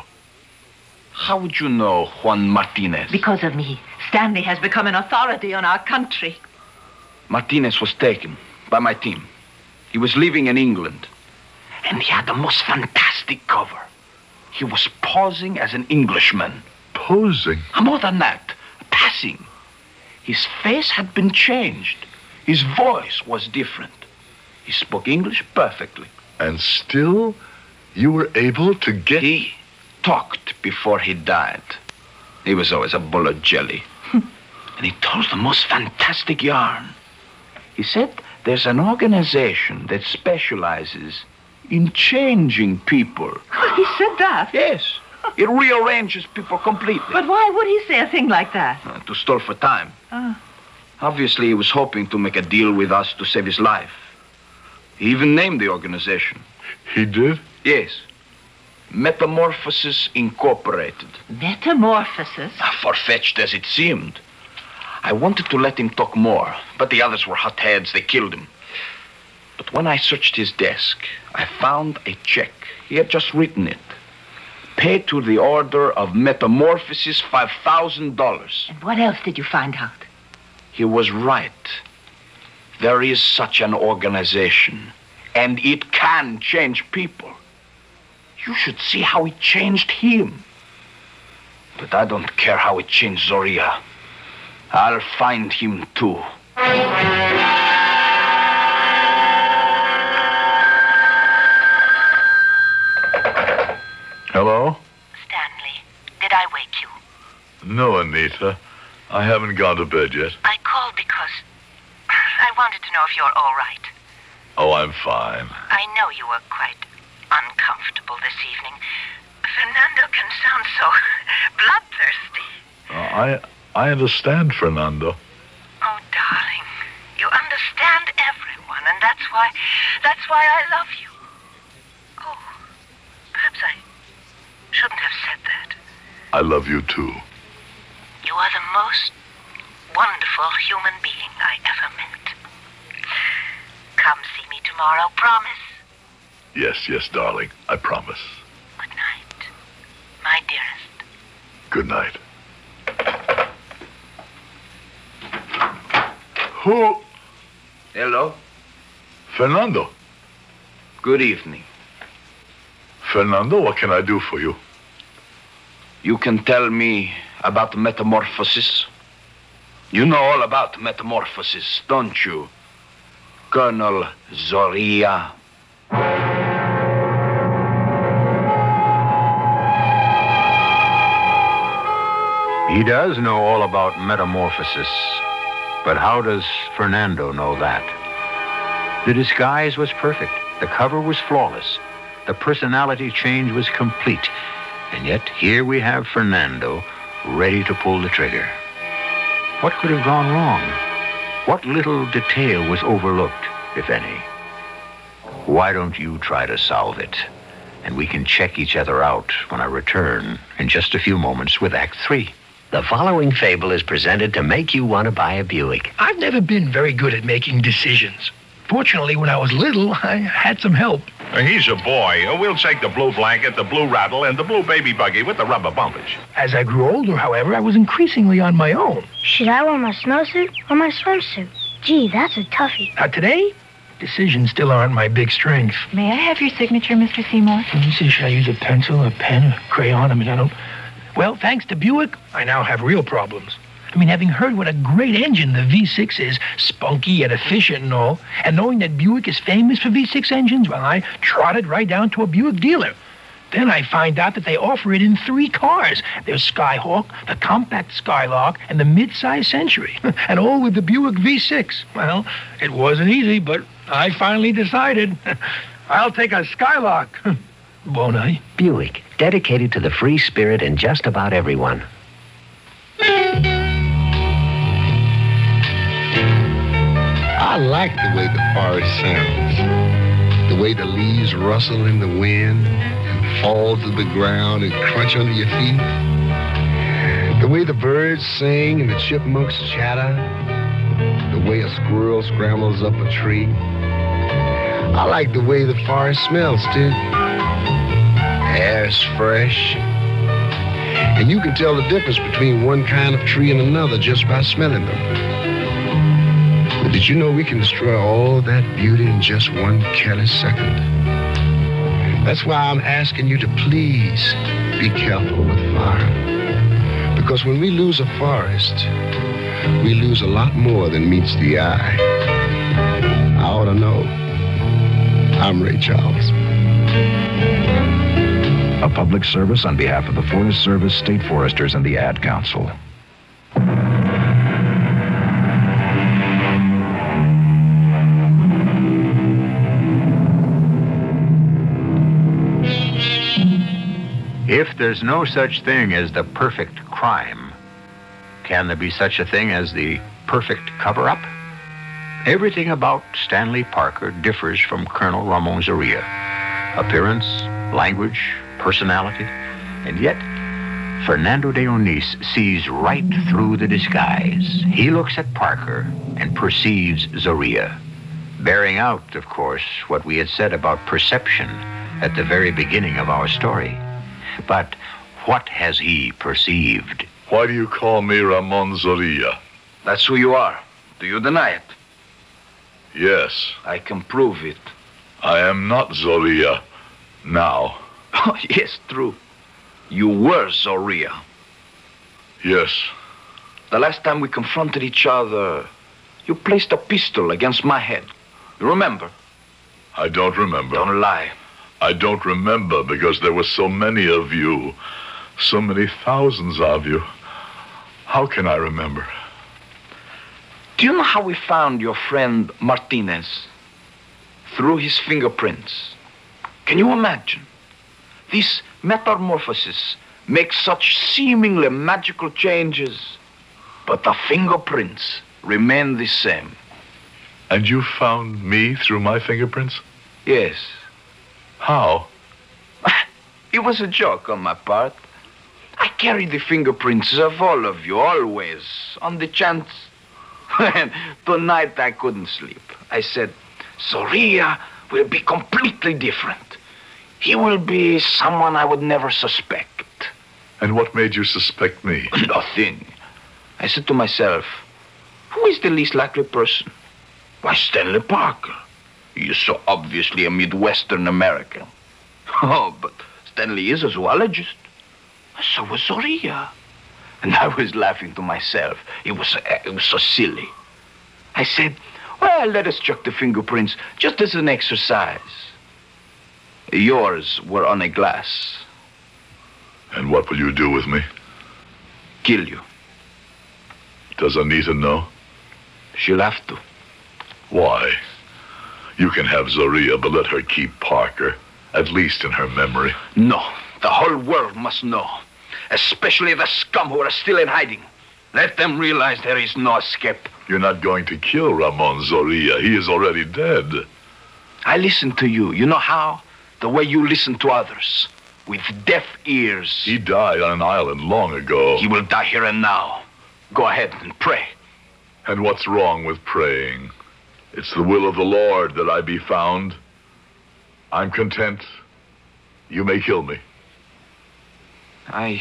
How would you know Juan Martinez? Because of me. Stanley has become an authority on our country. Martinez was taken by my team. He was living in England. And he had the most fantastic cover. He was posing as an Englishman. Posing? More than that, passing. His face had been changed. His voice was different. He spoke English perfectly. And still, you were able to get... He talked before he died. He was always a bull of jelly. And he told the most fantastic yarn. He said there's an organization that specializes in changing people. He said that? Yes. It rearranges people completely. But why would he say a thing like that? Uh, to stall for time. Oh. Obviously, he was hoping to make a deal with us to save his life. He even named the organization. He did? Yes. Metamorphosis Incorporated. Metamorphosis? Far-fetched as it seemed. I wanted to let him talk more, but the others were hotheads. They killed him. But when I searched his desk, I found a check. He had just written it. Paid to the order of Metamorphosis five thousand dollars. And what else did you find out? He was right. There is such an organization, and it can change people. You should see how it changed him. But I don't care how it changed Zorilla. I'll find him too. Hello? Stanley, did I wake you? No, Anita. I haven't gone to bed yet. I called because I wanted to know if you're all right. Oh, I'm fine. I know you were quite uncomfortable this evening. Fernando can sound so bloodthirsty. Uh, I I understand, Fernando. Oh, darling, you understand everyone, and that's why, that's why I love you. Oh, perhaps I shouldn't have said that. I love you, too. You are the most wonderful human being I ever met. Come see me tomorrow, promise? Yes, yes, darling. I promise. Good night, my dearest. Good night. Who? Hello? Fernando. Good evening. Fernando, what can I do for you? You can tell me about metamorphosis? You know all about metamorphosis, don't you, Colonel Zorilla? He does know all about metamorphosis, but how does Fernando know that? The disguise was perfect. The cover was flawless. The personality change was complete. And yet, here we have Fernando ready to pull the trigger. What could have gone wrong? What little detail was overlooked, if any? Why don't you try to solve it? And we can check each other out when I return in just a few moments with Act Three. The following fable is presented to make you want to buy a Buick. I've never been very good at making decisions. Fortunately, when I was little, I had some help. Uh, He's a boy. Uh, We'll take the blue blanket, the blue rattle, and the blue baby buggy with the rubber bumpage. As I grew older, however, I was increasingly on my own. Should I wear my snowsuit or my swimsuit? Gee, that's a toughie. Now, today, decisions still aren't my big strength. May I have your signature, Mister Seymour? Let me see, should I use a pencil, a pen, a crayon? I mean, I don't... Well, thanks to Buick, I now have real problems. I mean, having heard what a great engine the V six is, spunky yet efficient and all, and knowing that Buick is famous for V six engines, well, I trotted right down to a Buick dealer. Then I find out that they offer it in three cars. There's Skyhawk, the compact Skylark, and the mid-size Century, and all with the Buick V six. Well, it wasn't easy, but I finally decided. I'll take a Skylark, won't I? Buick, dedicated to the free spirit in just about everyone. I like the way the forest sounds. The way the leaves rustle in the wind and fall to the ground and crunch under your feet. The way the birds sing and the chipmunks chatter. The way a squirrel scrambles up a tree. I like the way the forest smells, too. Air's fresh. And you can tell the difference between one kind of tree and another just by smelling them. But did you know we can destroy all that beauty in just one careless second? That's why I'm asking you to please be careful with fire. Because when we lose a forest, we lose a lot more than meets the eye. I ought to know. I'm Ray Charles. A public service on behalf of the Forest Service, State Foresters, and the Ad Council. If there's no such thing as the perfect crime, can there be such a thing as the perfect cover-up? Everything about Stanley Parker differs from Colonel Ramon Zorrilla. Appearance, language, personality, and yet Fernando de Onís sees right through the disguise. He looks at Parker and perceives Zorrilla, bearing out, of course, what we had said about perception at the very beginning of our story. But what has he perceived? Why do you call me Ramon Zorrilla? That's who you are. Do you deny it? Yes. I can prove it. I am not Zorrilla now. Oh, yes, true. You were Zorrilla. Yes. The last time we confronted each other, you placed a pistol against my head. You remember? I don't remember. Don't lie. I don't remember because there were so many of you. So many thousands of you. How can I remember? Do you know how we found your friend Martinez? Through his fingerprints. Can you imagine? This metamorphosis makes such seemingly magical changes, but the fingerprints remain the same. And you found me through my fingerprints? Yes. How? It was a joke on my part. I carried the fingerprints of all of you, always, on the chance. And tonight I couldn't sleep. I said, Zorrilla will be completely different. He will be someone I would never suspect. And what made you suspect me? Nothing. I said to myself, who is the least likely person? Why, Stanley Parker. He is so obviously a Midwestern American. Oh, but Stanley is a zoologist. So was Zorrilla. And I was laughing to myself. It was, it was so silly. I said, well, let us check the fingerprints just as an exercise. Yours were on a glass. And what will you do with me? Kill you. Does Anita know? She'll have to. Why? You can have Zorrilla, but let her keep Parker, at least in her memory. No, the whole world must know. Especially the scum who are still in hiding. Let them realize there is no escape. You're not going to kill Ramon Zorrilla. He is already dead. I listen to you. You know how? The way you listen to others. With deaf ears. He died on an island long ago. He will die here and now. Go ahead and pray. And what's wrong with praying? It's the will of the Lord that I be found. I'm content. You may kill me. I...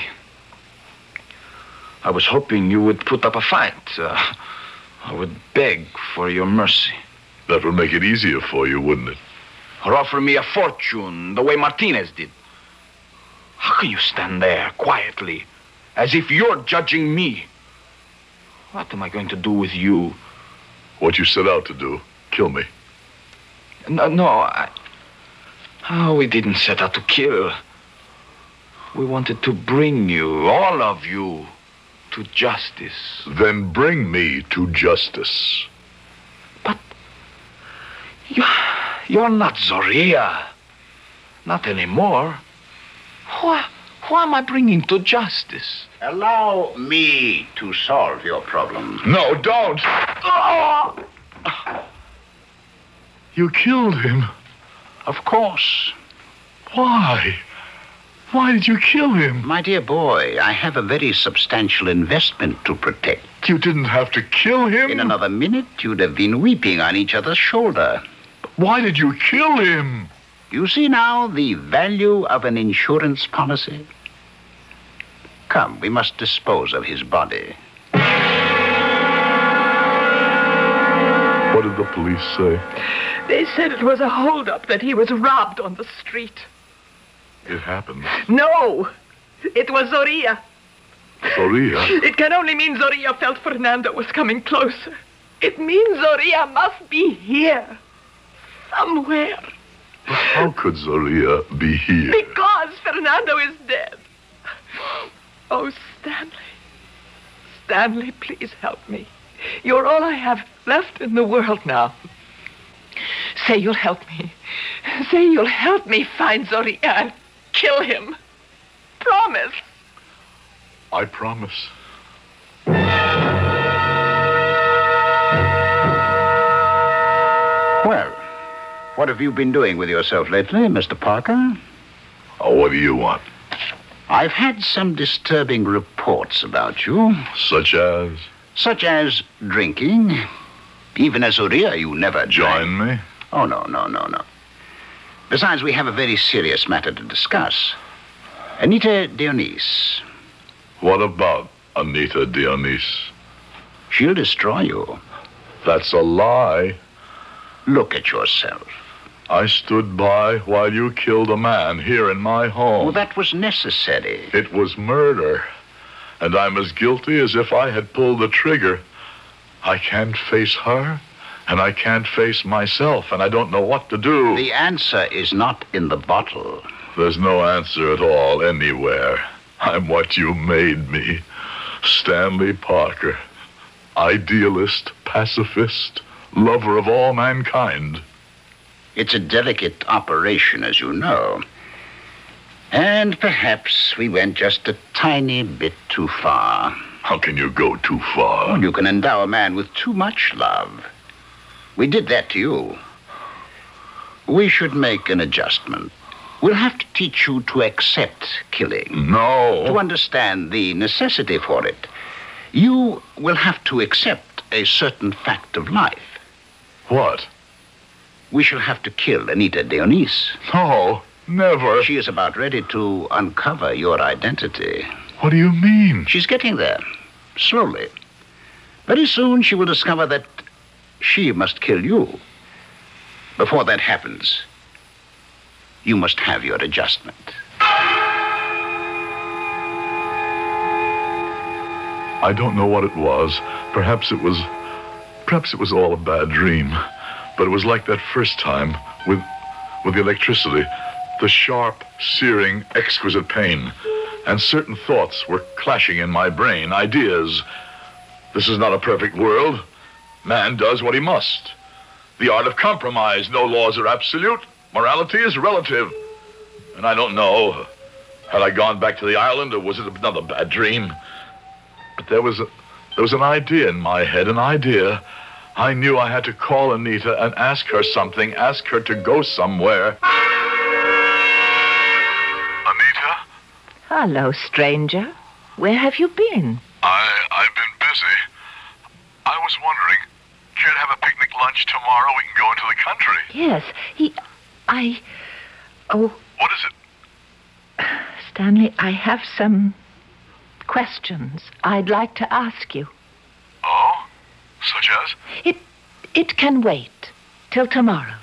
I was hoping you would put up a fight. Uh, I would beg for your mercy. That would make it easier for you, wouldn't it? Or offer me a fortune, the way Martinez did. How can you stand there quietly, as if you're judging me? What am I going to do with you? What you set out to do. Kill me. No, no, I... Oh, we didn't set out to kill. We wanted to bring you, all of you, to justice. Then bring me to justice. You're, you're not Zoria. Not anymore. Who, who am I bringing to justice? Allow me to solve your problem. No, don't! Oh! You killed him. Of course. Why? Why did you kill him? My dear boy, I have a very substantial investment to protect. You didn't have to kill him? In another minute, you'd have been weeping on each other's shoulder. Why did you kill him? You see now the value of an insurance policy? Come, we must dispose of his body. What did the police say? They said it was a holdup, that he was robbed on the street. It happened. No! It was Zoria. Zoria? It can only mean Zoria felt Fernando was coming closer. It means Zoria must be here. Somewhere. But how could Zoria be here? Because Fernando is dead. Oh, Stanley. Stanley, please help me. You're all I have left in the world now. Say you'll help me. Say you'll help me find Zoria and kill him. Promise. I promise. Well, what have you been doing with yourself lately, Mister Parker? Oh, what do you want? I've had some disturbing reports about you. Such as? Such as drinking. Even as Zoria, you never join me? Oh, no, no, no, no. Besides, we have a very serious matter to discuss. Anita Dionys. What about Anita Dionys? She'll destroy you. That's a lie. Look at yourself. I stood by while you killed a man here in my home. Oh, that was necessary. It was murder. And I'm as guilty as if I had pulled the trigger. I can't face her, and I can't face myself, and I don't know what to do. The answer is not in the bottle. There's no answer at all anywhere. I'm what you made me. Stanley Parker. Idealist, pacifist, lover of all mankind. It's a delicate operation, as you know. And perhaps we went just a tiny bit too far. How can you go too far? Well, you can endow a man with too much love. We did that to you. We should make an adjustment. We'll have to teach you to accept killing. No. To understand the necessity for it. You will have to accept a certain fact of life. What? We shall have to kill Anita Dionys. No, never. She is about ready to uncover your identity. What do you mean? She's getting there, slowly. Very soon she will discover that she must kill you. Before that happens, you must have your adjustment. I don't know what it was. Perhaps it was... Perhaps it was all a bad dream. But it was like that first time with... with the electricity. The sharp, searing, exquisite pain. And certain thoughts were clashing in my brain. Ideas. This is not a perfect world. Man does what he must. The art of compromise. No laws are absolute. Morality is relative. And I don't know. Had I gone back to the island, or was it another bad dream? But there was a, there was an idea in my head, an idea. I knew I had to call Anita and ask her something, ask her to go somewhere. Anita? Hello, stranger. Where have you been? I, I've been busy. I was wondering, care to have a picnic lunch tomorrow, we can go into the country. Yes, he... I... Oh... What is it? Stanley, I have some questions I'd like to ask you. Oh? Such as? It... it can wait till tomorrow.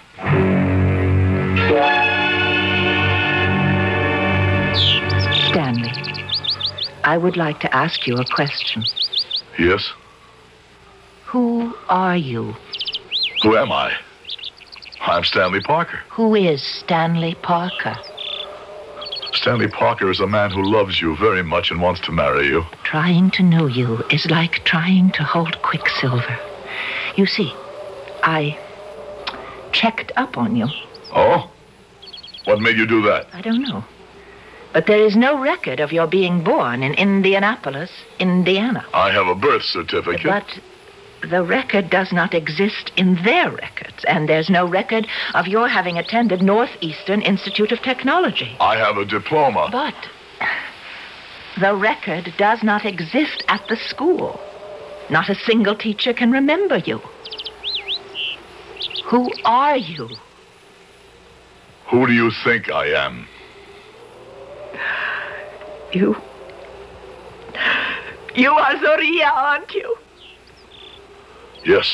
Stanley, I would like to ask you a question. Yes? Who are you? Who am I? I'm Stanley Parker. Who is Stanley Parker? Stanley Parker is a man who loves you very much and wants to marry you. Trying to know you is like trying to hold Quicksilver. You see, I checked up on you. Oh? What made you do that? I don't know. But there is no record of your being born in Indianapolis, Indiana. I have a birth certificate. But the record does not exist in their records, and there's no record of your having attended Northeastern Institute of Technology. I have a diploma. But the record does not exist at the school. Not a single teacher can remember you. Who are you? Who do you think I am? You... You are Zoria, aren't you? Yes.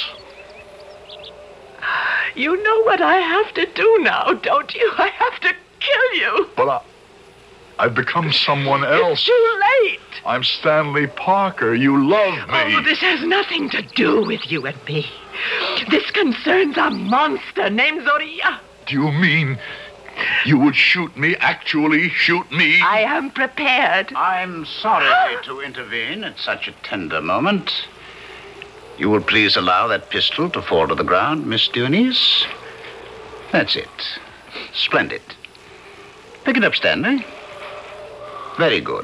You know what I have to do now, don't you? I have to kill you. But I... I've become someone else. It's too late. I'm Stanley Parker. You love me. Oh, this has nothing to do with you and me. This concerns a monster named Zoria. Do you mean you would shoot me, actually shoot me? I am prepared. I'm sorry to intervene at such a tender moment. You will please allow that pistol to fall to the ground, Miss Dionys. That's it. Splendid. Pick it up, Stanley. Very good.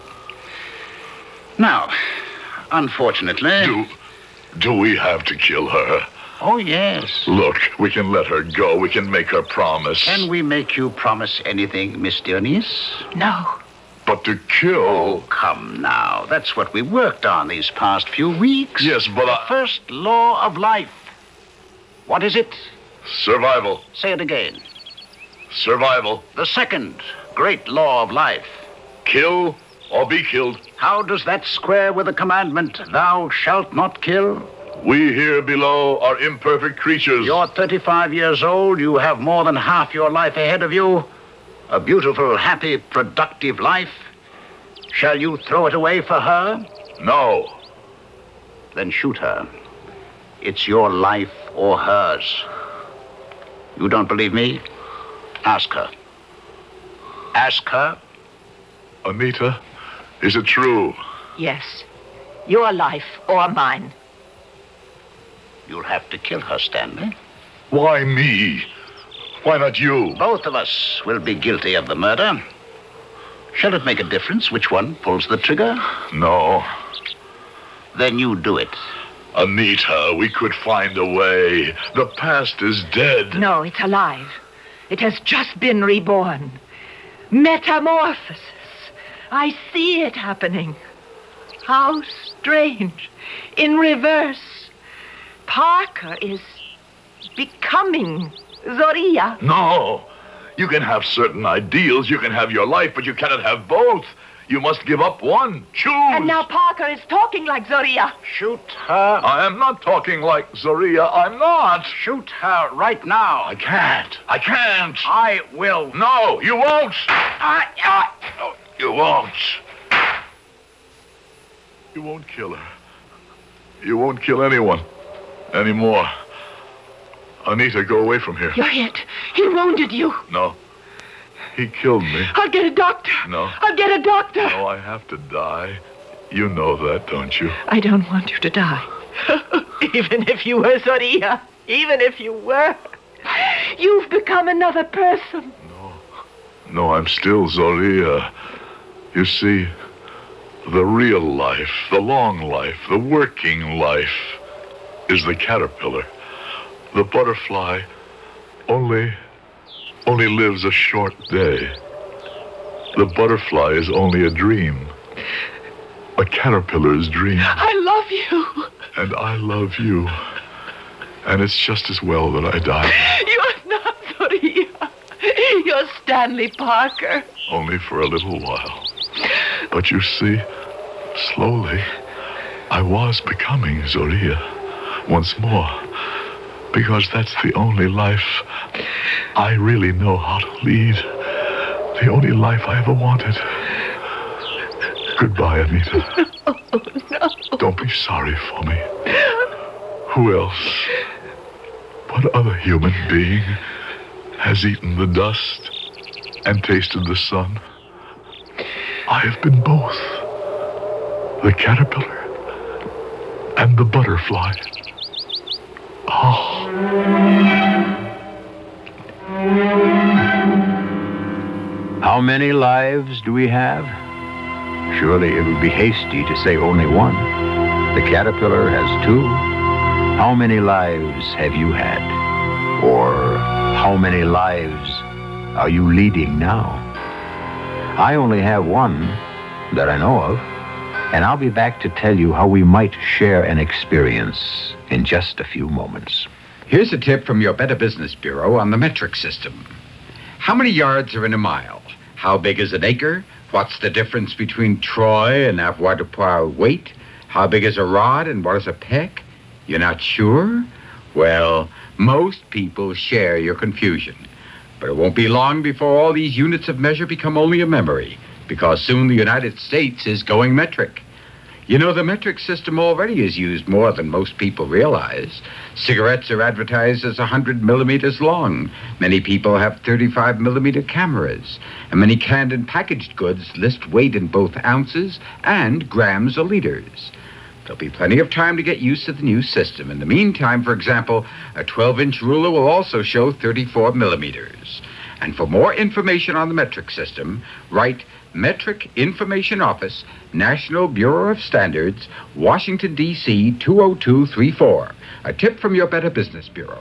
Now, unfortunately... Do, do we have to kill her? Oh, yes. Look, we can let her go. We can make her promise. Can we make you promise anything, Miss Dionys? No. But to kill... Oh, come now. That's what we worked on these past few weeks. Yes, but the I... first law of life. What is it? Survival. Say it again. Survival. The second great law of life. Kill or be killed. How does that square with the commandment, thou shalt not kill? We here below are imperfect creatures. You're thirty-five years old. You have more than half your life ahead of you. A beautiful, happy, productive life. Shall you throw it away for her? No. Then shoot her. It's your life or hers. You don't believe me? Ask her. Ask her. Anita, is it true? Yes. Your life or mine. You'll have to kill her, Stanley. Why me? Why not you? Both of us will be guilty of the murder. Shall it make a difference which one pulls the trigger? No. Then you do it. Anita, we could find a way. The past is dead. No, it's alive. It has just been reborn. Metamorphosis. I see it happening. How strange. In reverse. Parker is becoming Zoria. No. You can have certain ideals. You can have your life, but you cannot have both. You must give up one. Choose. And now Parker is talking like Zoria. Shoot her. I am not talking like Zoria. I'm not. Shoot her right now. I can't. I can't. I will. No, you won't. I, I... You won't. You won't kill her. You won't kill anyone anymore. Anita, go away from here. You're hit. He wounded you. No. He killed me. I'll get a doctor. No. I'll get a doctor. No, I have to die. You know that, don't you? I don't want you to die. Even if you were Zoria. Even if you were. You've become another person. No. No, I'm still Zoria. You see, the real life, the long life, the working life is the caterpillar. The butterfly only, only lives a short day. The butterfly is only a dream. A caterpillar's dream. I love you. And I love you. And it's just as well that I died. You're not Zoria. You're Stanley Parker. Only for a little while. But you see, slowly, I was becoming Zoria once more. Because that's the only life I really know how to lead. The only life I ever wanted. Goodbye, Anita. Oh, no. Don't be sorry for me. Who else? What other human being has eaten the dust and tasted the sun? I have been both. The caterpillar and the butterfly. Oh. How many lives do we have? Surely it would be hasty to say only one. The caterpillar has two. How many lives have you had? Or how many lives are you leading now? I only have one that I know of, and I'll be back to tell you how we might share an experience in just a few moments. Here's a tip from your Better Business Bureau on the metric system. How many yards are in a mile? How big is an acre? What's the difference between troy and avoirdupois weight? How big is a rod and what is a peck? You're not sure? Well, most people share your confusion. But it won't be long before all these units of measure become only a memory, because soon the United States is going metric. You know, the metric system already is used more than most people realize. Cigarettes are advertised as one hundred millimeters long. Many people have thirty-five millimeter cameras. And many canned and packaged goods list weight in both ounces and grams or liters. There'll be plenty of time to get used to the new system. In the meantime, for example, a twelve-inch ruler will also show thirty-four millimeters. And for more information on the metric system, write Metric Information Office, National Bureau of Standards, Washington, D C two oh two three four. A tip from your Better Business Bureau.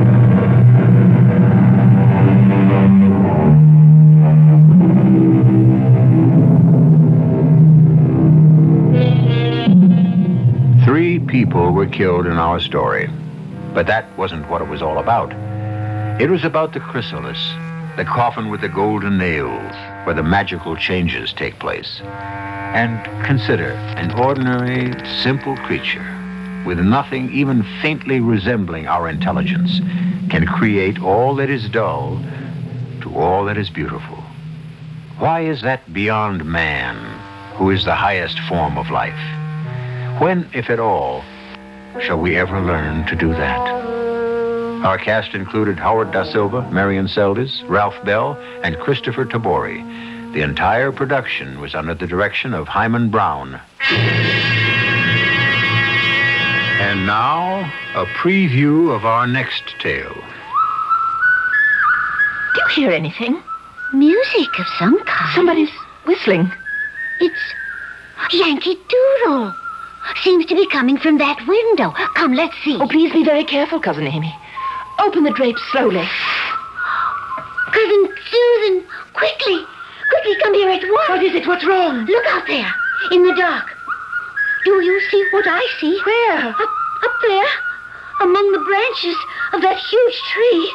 Three people were killed in our story, but that wasn't what it was all about. It was about the chrysalis, the coffin with the golden nails, where the magical changes take place. And consider an ordinary, simple creature with nothing even faintly resembling our intelligence can create all that is dull to all that is beautiful. Why is that beyond man, who is the highest form of life? When, if at all, shall we ever learn to do that? Our cast included Howard Da Silva, Marion Seldes, Ralph Bell, and Christopher Tabori. The entire production was under the direction of Hyman Brown. And now, a preview of our next tale. Do you hear anything? Music of some kind. Somebody's whistling. It's Yankee Doodle. Seems to be coming from that window. Come, let's see. Oh, please be very careful, Cousin Amy. Open the drapes slowly. Cousin Susan, quickly. Quickly, come here at once. What is it? What's wrong? Look out there, in the dark. Do you see what I see? Where? Up, up there, among the branches of that huge tree.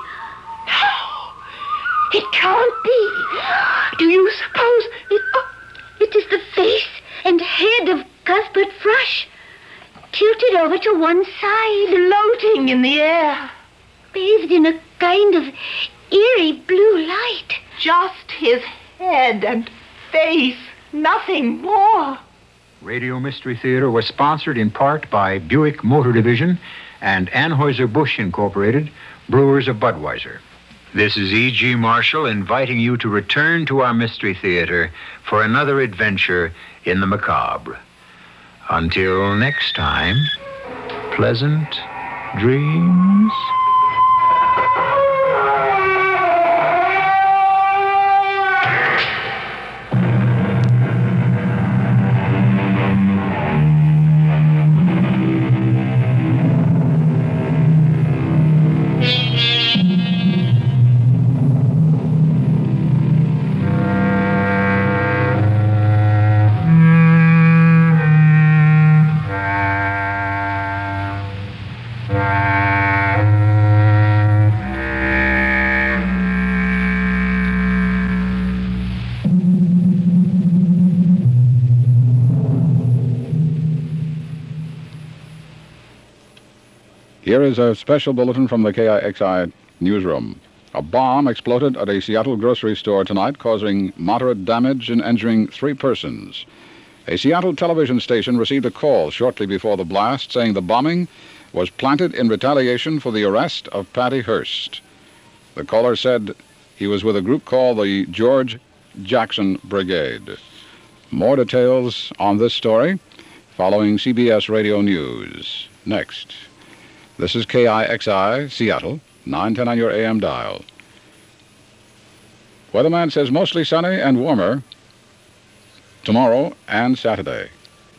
No, it can't be. Do you suppose it... Oh, it is the face and head of Cuthbert Thrush, tilted over to one side. Floating in the air. Bathed in a kind of eerie blue light. Just his head and face, nothing more. Radio Mystery Theater was sponsored in part by Buick Motor Division and Anheuser-Busch Incorporated, brewers of Budweiser. This is E G. Marshall inviting you to return to our Mystery Theater for another adventure in the macabre. Until next time, pleasant dreams. Here is a special bulletin from the K I X I newsroom. A bomb exploded at a Seattle grocery store tonight, causing moderate damage and injuring three persons. A Seattle television station received a call shortly before the blast saying the bombing was planted in retaliation for the arrest of Patty Hearst. The caller said he was with a group called the George Jackson Brigade. More details on this story following C B S Radio News. Next. This is K I X I, Seattle, nine ten on your A M dial. Weatherman says mostly sunny and warmer tomorrow and Saturday.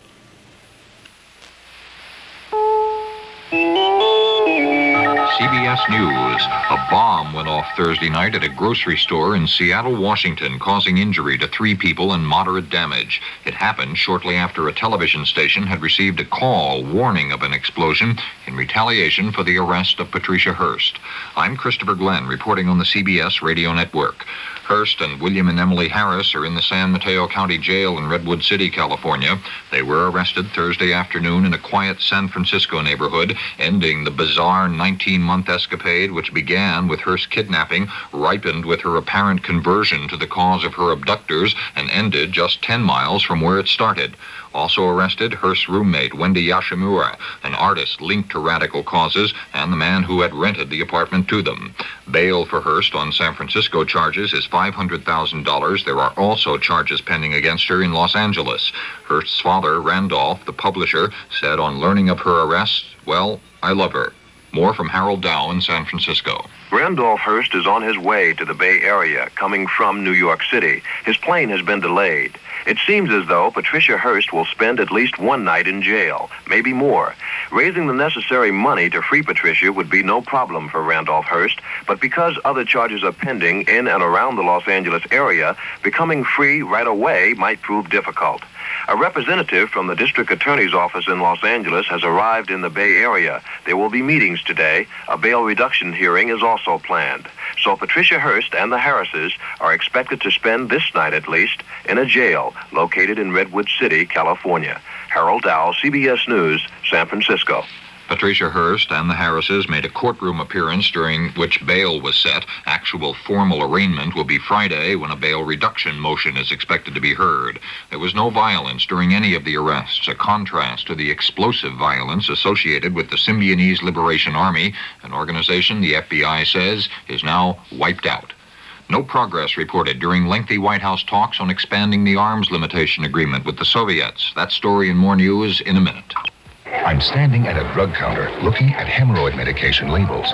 C B S News. A bomb went off Thursday night at a grocery store in Seattle, Washington, causing injury to three people and moderate damage. It happened shortly after a television station had received a call warning of an explosion in retaliation for the arrest of Patricia Hearst. I'm Christopher Glenn, reporting on the C B S Radio Network. Hearst and William and Emily Harris are in the San Mateo County Jail in Redwood City, California. They were arrested Thursday afternoon in a quiet San Francisco neighborhood, ending the bizarre nineteen-month escapade which began with Hearst's kidnapping, ripened with her apparent conversion to the cause of her abductors, and ended just ten miles from where it started. Also arrested, Hearst's roommate, Wendy Yashimura, an artist linked to radical causes, and the man who had rented the apartment to them. Bail for Hearst on San Francisco charges is five hundred thousand dollars. There are also charges pending against her in Los Angeles. Hearst's father, Randolph, the publisher, said on learning of her arrest, "Well, I love her." More from Harold Dow in San Francisco. Randolph Hearst is on his way to the Bay Area, coming from New York City. His plane has been delayed. It seems as though Patricia Hearst will spend at least one night in jail, maybe more. Raising the necessary money to free Patricia would be no problem for Randolph Hearst, but because other charges are pending in and around the Los Angeles area, becoming free right away might prove difficult. A representative from the district attorney's office in Los Angeles has arrived in the Bay Area. There will be meetings today. A bail reduction hearing is also planned. So Patricia Hearst and the Harrises are expected to spend this night at least in a jail located in Redwood City, California. Harold Dow, C B S News, San Francisco. Patricia Hearst and the Harrises made a courtroom appearance during which bail was set. Actual formal arraignment will be Friday, when a bail reduction motion is expected to be heard. There was no violence during any of the arrests, a contrast to the explosive violence associated with the Symbionese Liberation Army, an organization the F B I says is now wiped out. No progress reported during lengthy White House talks on expanding the arms limitation agreement with the Soviets. That story and more news in a minute. I'm standing at a drug counter looking at hemorrhoid medication labels.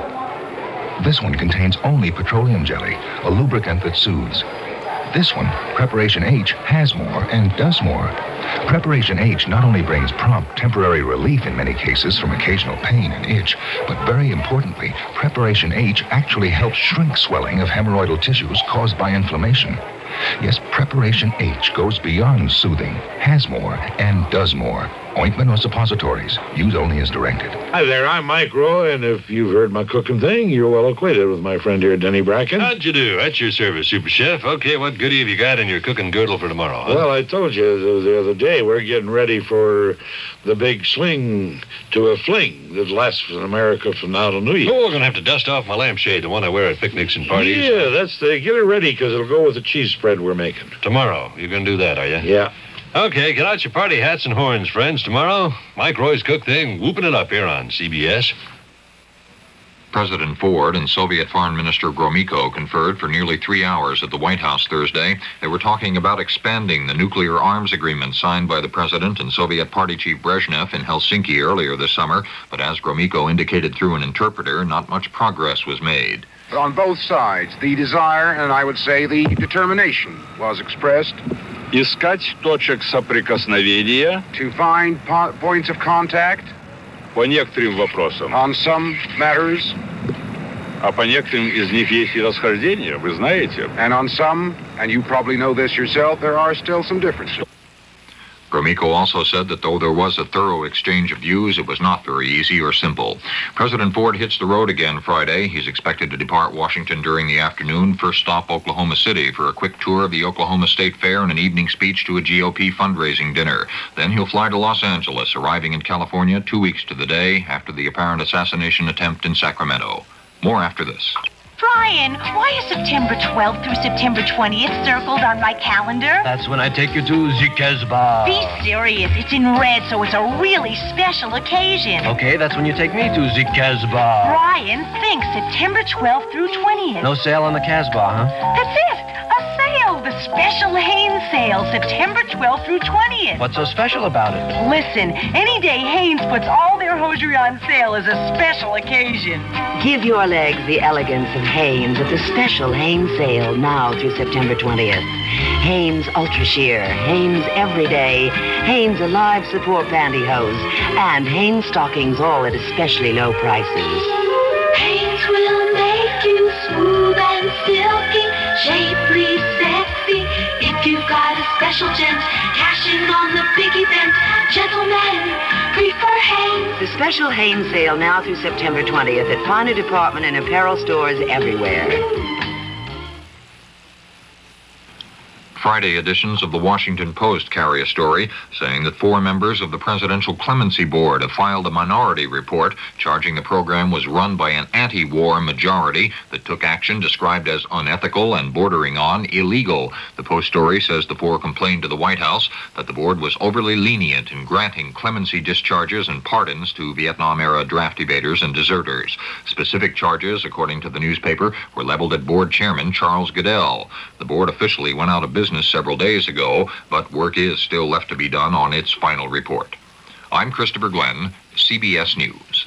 This one contains only petroleum jelly, a lubricant that soothes. This one, Preparation H, has more and does more. Preparation H not only brings prompt temporary relief in many cases from occasional pain and itch, but very importantly, Preparation H actually helps shrink swelling of hemorrhoidal tissues caused by inflammation. Yes, Preparation H goes beyond soothing, has more, and does more. Ointment or suppositories, use only as directed. Hi there, I'm Mike Rowe, and if you've heard my cooking thing, you're well acquainted with my friend here, Denny Bracken. How'd you do? At your service, Super Chef. Okay, what goodie have you got in your cooking girdle for tomorrow, huh? Well, I told you the, the other day, we're getting ready for the big swing to a fling that lasts in America from now to New Year. Oh, we're going to have to dust off my lampshade, the one I wear at picnics and parties. Yeah, that's the, get it ready, because it'll go with the cheese spread we're making. Tomorrow, you're going to do that, are you? Yeah. Okay, get out your party hats and horns, friends. Tomorrow, Mike Roy's Cook Thing, whooping it up here on C B S. President Ford and Soviet Foreign Minister Gromyko conferred for nearly three hours at the White House Thursday. They were talking about expanding the nuclear arms agreement signed by the President and Soviet Party Chief Brezhnev in Helsinki earlier this summer. But as Gromyko indicated through an interpreter, not much progress was made. On both sides, the desire, and I would say the determination, was expressed. Искать точек соприкосновения. To find po- points of contact. По некоторым вопросам. On some matters. А по некоторым из них есть и расхождения, вы знаете. And on some, and you probably know this yourself, there are still some differences. Gromyko also said that though there was a thorough exchange of views, it was not very easy or simple. President Ford hits the road again Friday. He's expected to depart Washington during the afternoon. First stop, Oklahoma City, for a quick tour of the Oklahoma State Fair and an evening speech to a G O P fundraising dinner. Then he'll fly to Los Angeles, arriving in California two weeks to the day after the apparent assassination attempt in Sacramento. More after this. Brian, why is September twelfth through September twentieth circled on my calendar? That's when I take you to the Casbah. Be serious. It's in red, so it's a really special occasion. Okay, that's when you take me to the Casbah. Brian, think September twelfth through twentieth. No sale on the Casbah, huh? That's it. A sale. The special Hanes sale, September twelfth through twentieth. What's so special about it? Listen, any day Hanes puts all their hosiery on sale is a special occasion. Give your legs the elegance of Hanes at the special Hanes sale now through September twentieth. Hanes Ultra Sheer, Hanes Everyday, Hanes Alive Support Pantyhose, and Hanes Stockings, all at especially low prices. Hanes will make you smooth and silky, shapely, sexy. If you've got a special gent cashing on the big event, gentlemen prefer Hanes. The special Hanes sale now through September twentieth at Pioneer Department and apparel stores everywhere. Friday editions of the Washington Post carry a story saying that four members of the Presidential Clemency Board have filed a minority report charging the program was run by an anti-war majority that took action described as unethical and bordering on illegal. The Post story says the four complained to the White House that the board was overly lenient in granting clemency discharges and pardons to Vietnam-era draft evaders and deserters. Specific charges, according to the newspaper, were leveled at board chairman Charles Goodell. The board officially went out of business several days ago, but work is still left to be done on its final report. I'm Christopher Glenn, C B S News.